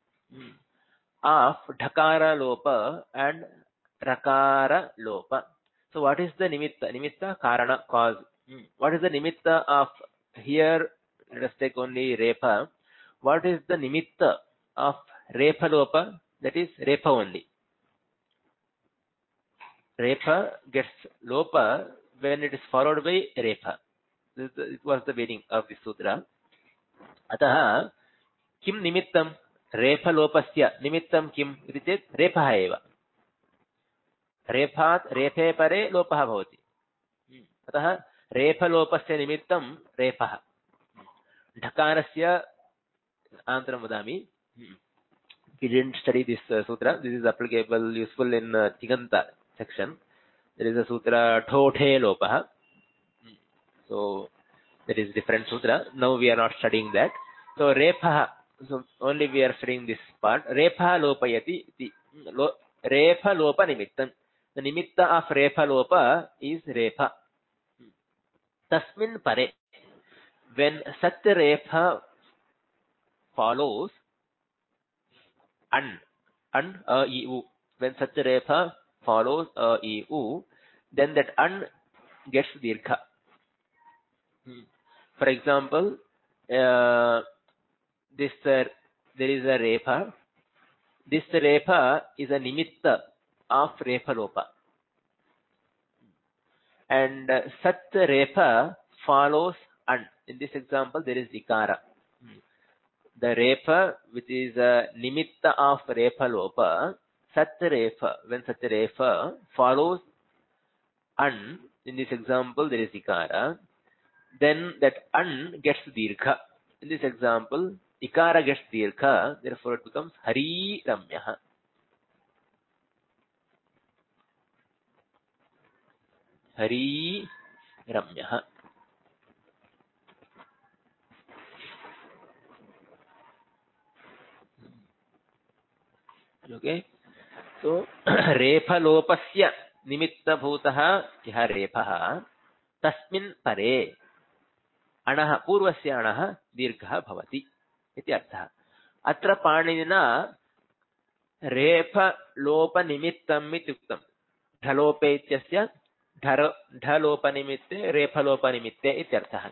of dhakara lopa and rakara lopa. So what is the nimitta? Nimitta, karana, cause. What is the nimitta of here? Let us take only repa. What is the nimitta of repa lopa? That is repa only. Repa gets lopa when it is followed by repa. It was the meaning of this sutra. Ataha kim nimittam? रेफलोपस्य निमित्तं किम् इति चेत् रेफः एव. रेफात् raphe परे लोपः भवति, अतः रेफलोपस्य निमित्तं रेफः. ढकारस्य अनन्तरं वदामि. We didn't study this sutra. This is applicable, useful in Tiganta section. There is a sutra thothe lopah. So that is different sutra. Now we are not studying that. So rephah. So only we are studying this part. Repa lopayati. Repa lopa nimittam. The nimitta of repa lopa is repa. Tasmin pare. When such repa follows an, a, e, u. When such repa follows a, e, u, then that an gets dirgha. For example, there is a repa. This repa is a nimitta of repa lopa, and such repa follows an. In this example, there is ikara. The repa, which is a nimitta of repa lopa, such repa, when such repa follows an, in this example, there is ikara, then that an gets dirgha. In this example, ikara gets dirgha, therefore it becomes hari ramyah. Hari ramyah. Okay. So repa lopasya nimitta bhutah yah repah tasmin pare anah पूर्वस्य अणः दीर्घः भवति इति अर्थः. अत्र पाणिनिना रेफलोपनिमित्तम् इत्युक्तं. ढलोपे इत्यस्य ढलोपनिमित्ते रेफलोपनिमित्ते इत्यर्थः.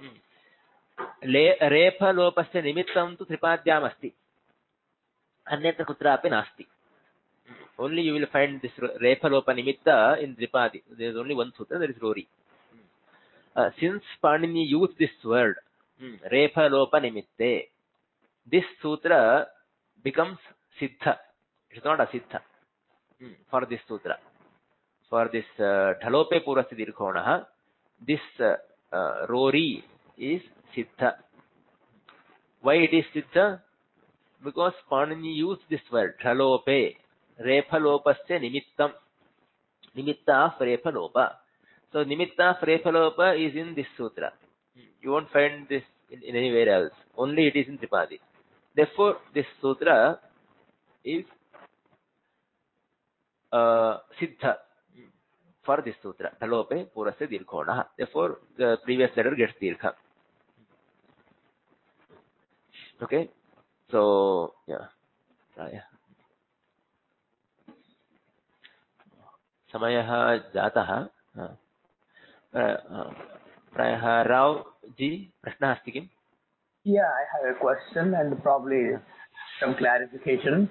रेफलोपस्य निमित्तं तु त्रिपाद्याम् अस्ति, अन्यत्र कुत्रापि नास्ति. Only you will find this refalopa nimitta in Tripadi. There is only one sutra, that is Rori. Since Panini used this word, refalopa nimitte, this sutra becomes siddha. It is not asiddha for this sutra. For this dhalope purasya dirghonah, this Rori is siddha. Why it is siddha? Because Panini used this word, dhalope. Refalopasya nimittam. Nimitta of refalopa. So nimitta of refalopa is in this sutra. You won't find this in anywhere else. Only it is in Tripadi. Therefore, this sutra is siddha for this sutra. Dhalope purasya dirghonah. Therefore, the previous letter gets dirgha. Okay. So, yeah. प्रायः समयः जातः। प्रायः राव जी प्रश्नः अस्ति किम्? Yeah, I have a question and probably some clarification.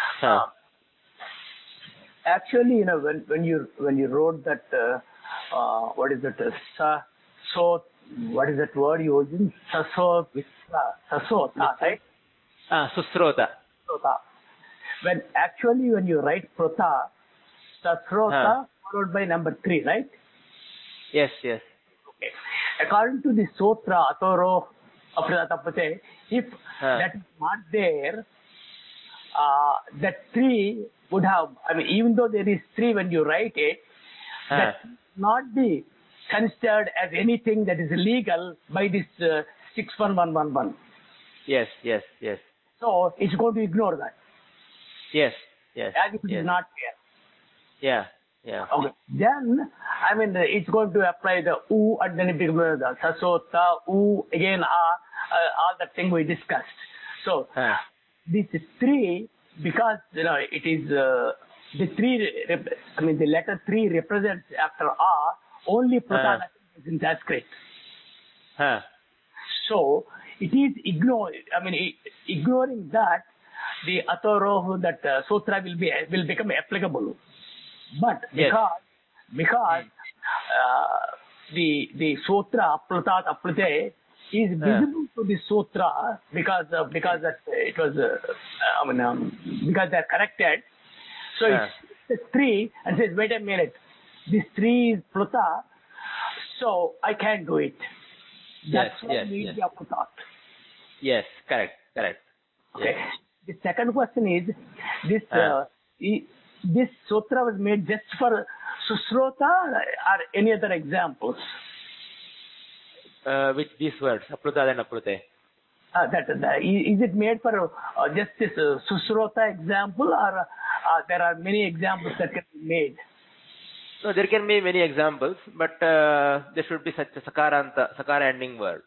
Actually, when you wrote that, what is it? What is that word you using? Sasota, right? Susrota. When you write prota, sasrota followed by number 3, right? Yes. Okay. According to the Sutra, Atoro, Apratapate, if that is not there, that 3 would have, even though there is 3 when you write it, that not be considered as anything that is illegal by this 61111. Yes. So it's going to ignore that. Yes. As if it is not there. Yeah. Okay. Then, it's going to apply the U and then it becomes the sasota, U, again, all that thing we discussed. So, these 3, because, it is, the 3, the letter 3 represents after A, only Pratana is in Sanskrit. So, it is ignoring that, the Atoro, that Sutra will become applicable. But because the Sutra Aplatat Aplate is visible to the Sutra because that it was because they're connected. So it's 3 and says, wait a minute, this 3 is Plata, so I can't do it. That's why we need the Aplatat. Yes, correct. Okay. Yes. The second question is this sutra was made just for Susrota or any other examples? Which these words, Apluta and Aplute? Is it made for just this Susrota example, or there are many examples that can be made? No, there can be many examples, but there should be such a sakara ending word.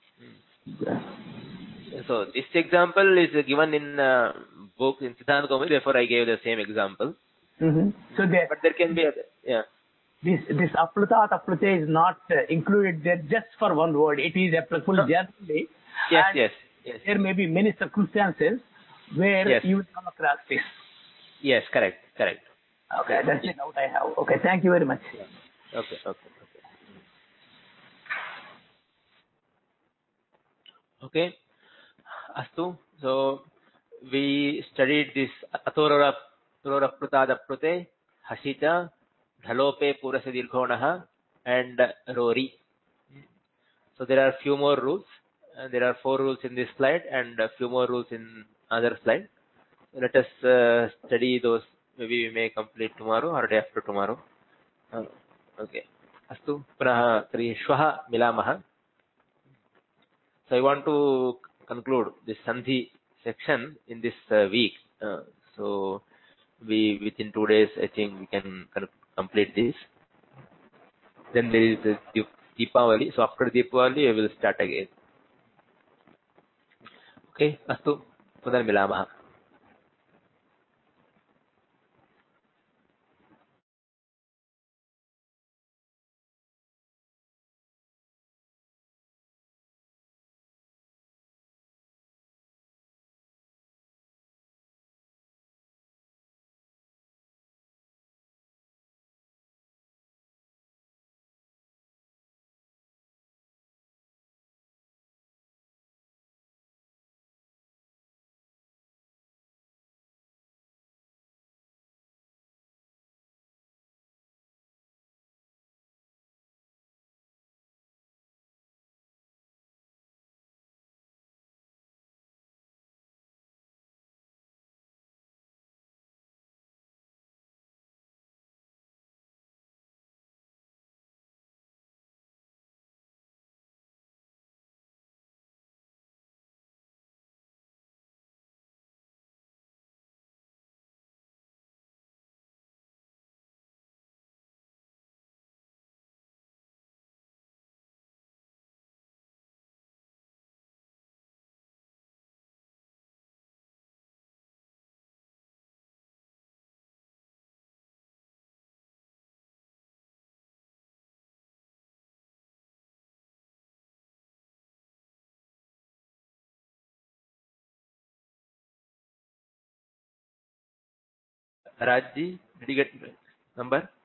So this example is given in book in Siddhanta Kaumudi, therefore I gave the same example. Mm-hmm. So but there can be other, This Aplute is not included there just for one word. It is applicable generally. Yes. There may be many circumstances where you will come across this. Yes, correct. Okay, that's the doubt I have. Okay, thank you very much. Okay. Astu. So we studied this Atorora Prutadaprute, Hashita, Dhalope Purasa Dirghonaha, and Rori. So there are few more rules. There are 4 rules in this slide and a few more rules in other slide. Let us study those. Maybe we may complete tomorrow or day after tomorrow. Okay. Astu. Punaha tari shvaha milamaha. So I want to conclude this Sandhi section in this week. So within 2 days, I think we can complete this. Then there is the Deepavali. So after Deepavali, we will start again. Okay, Astu. Punar milamaha. Rajji, did you get number?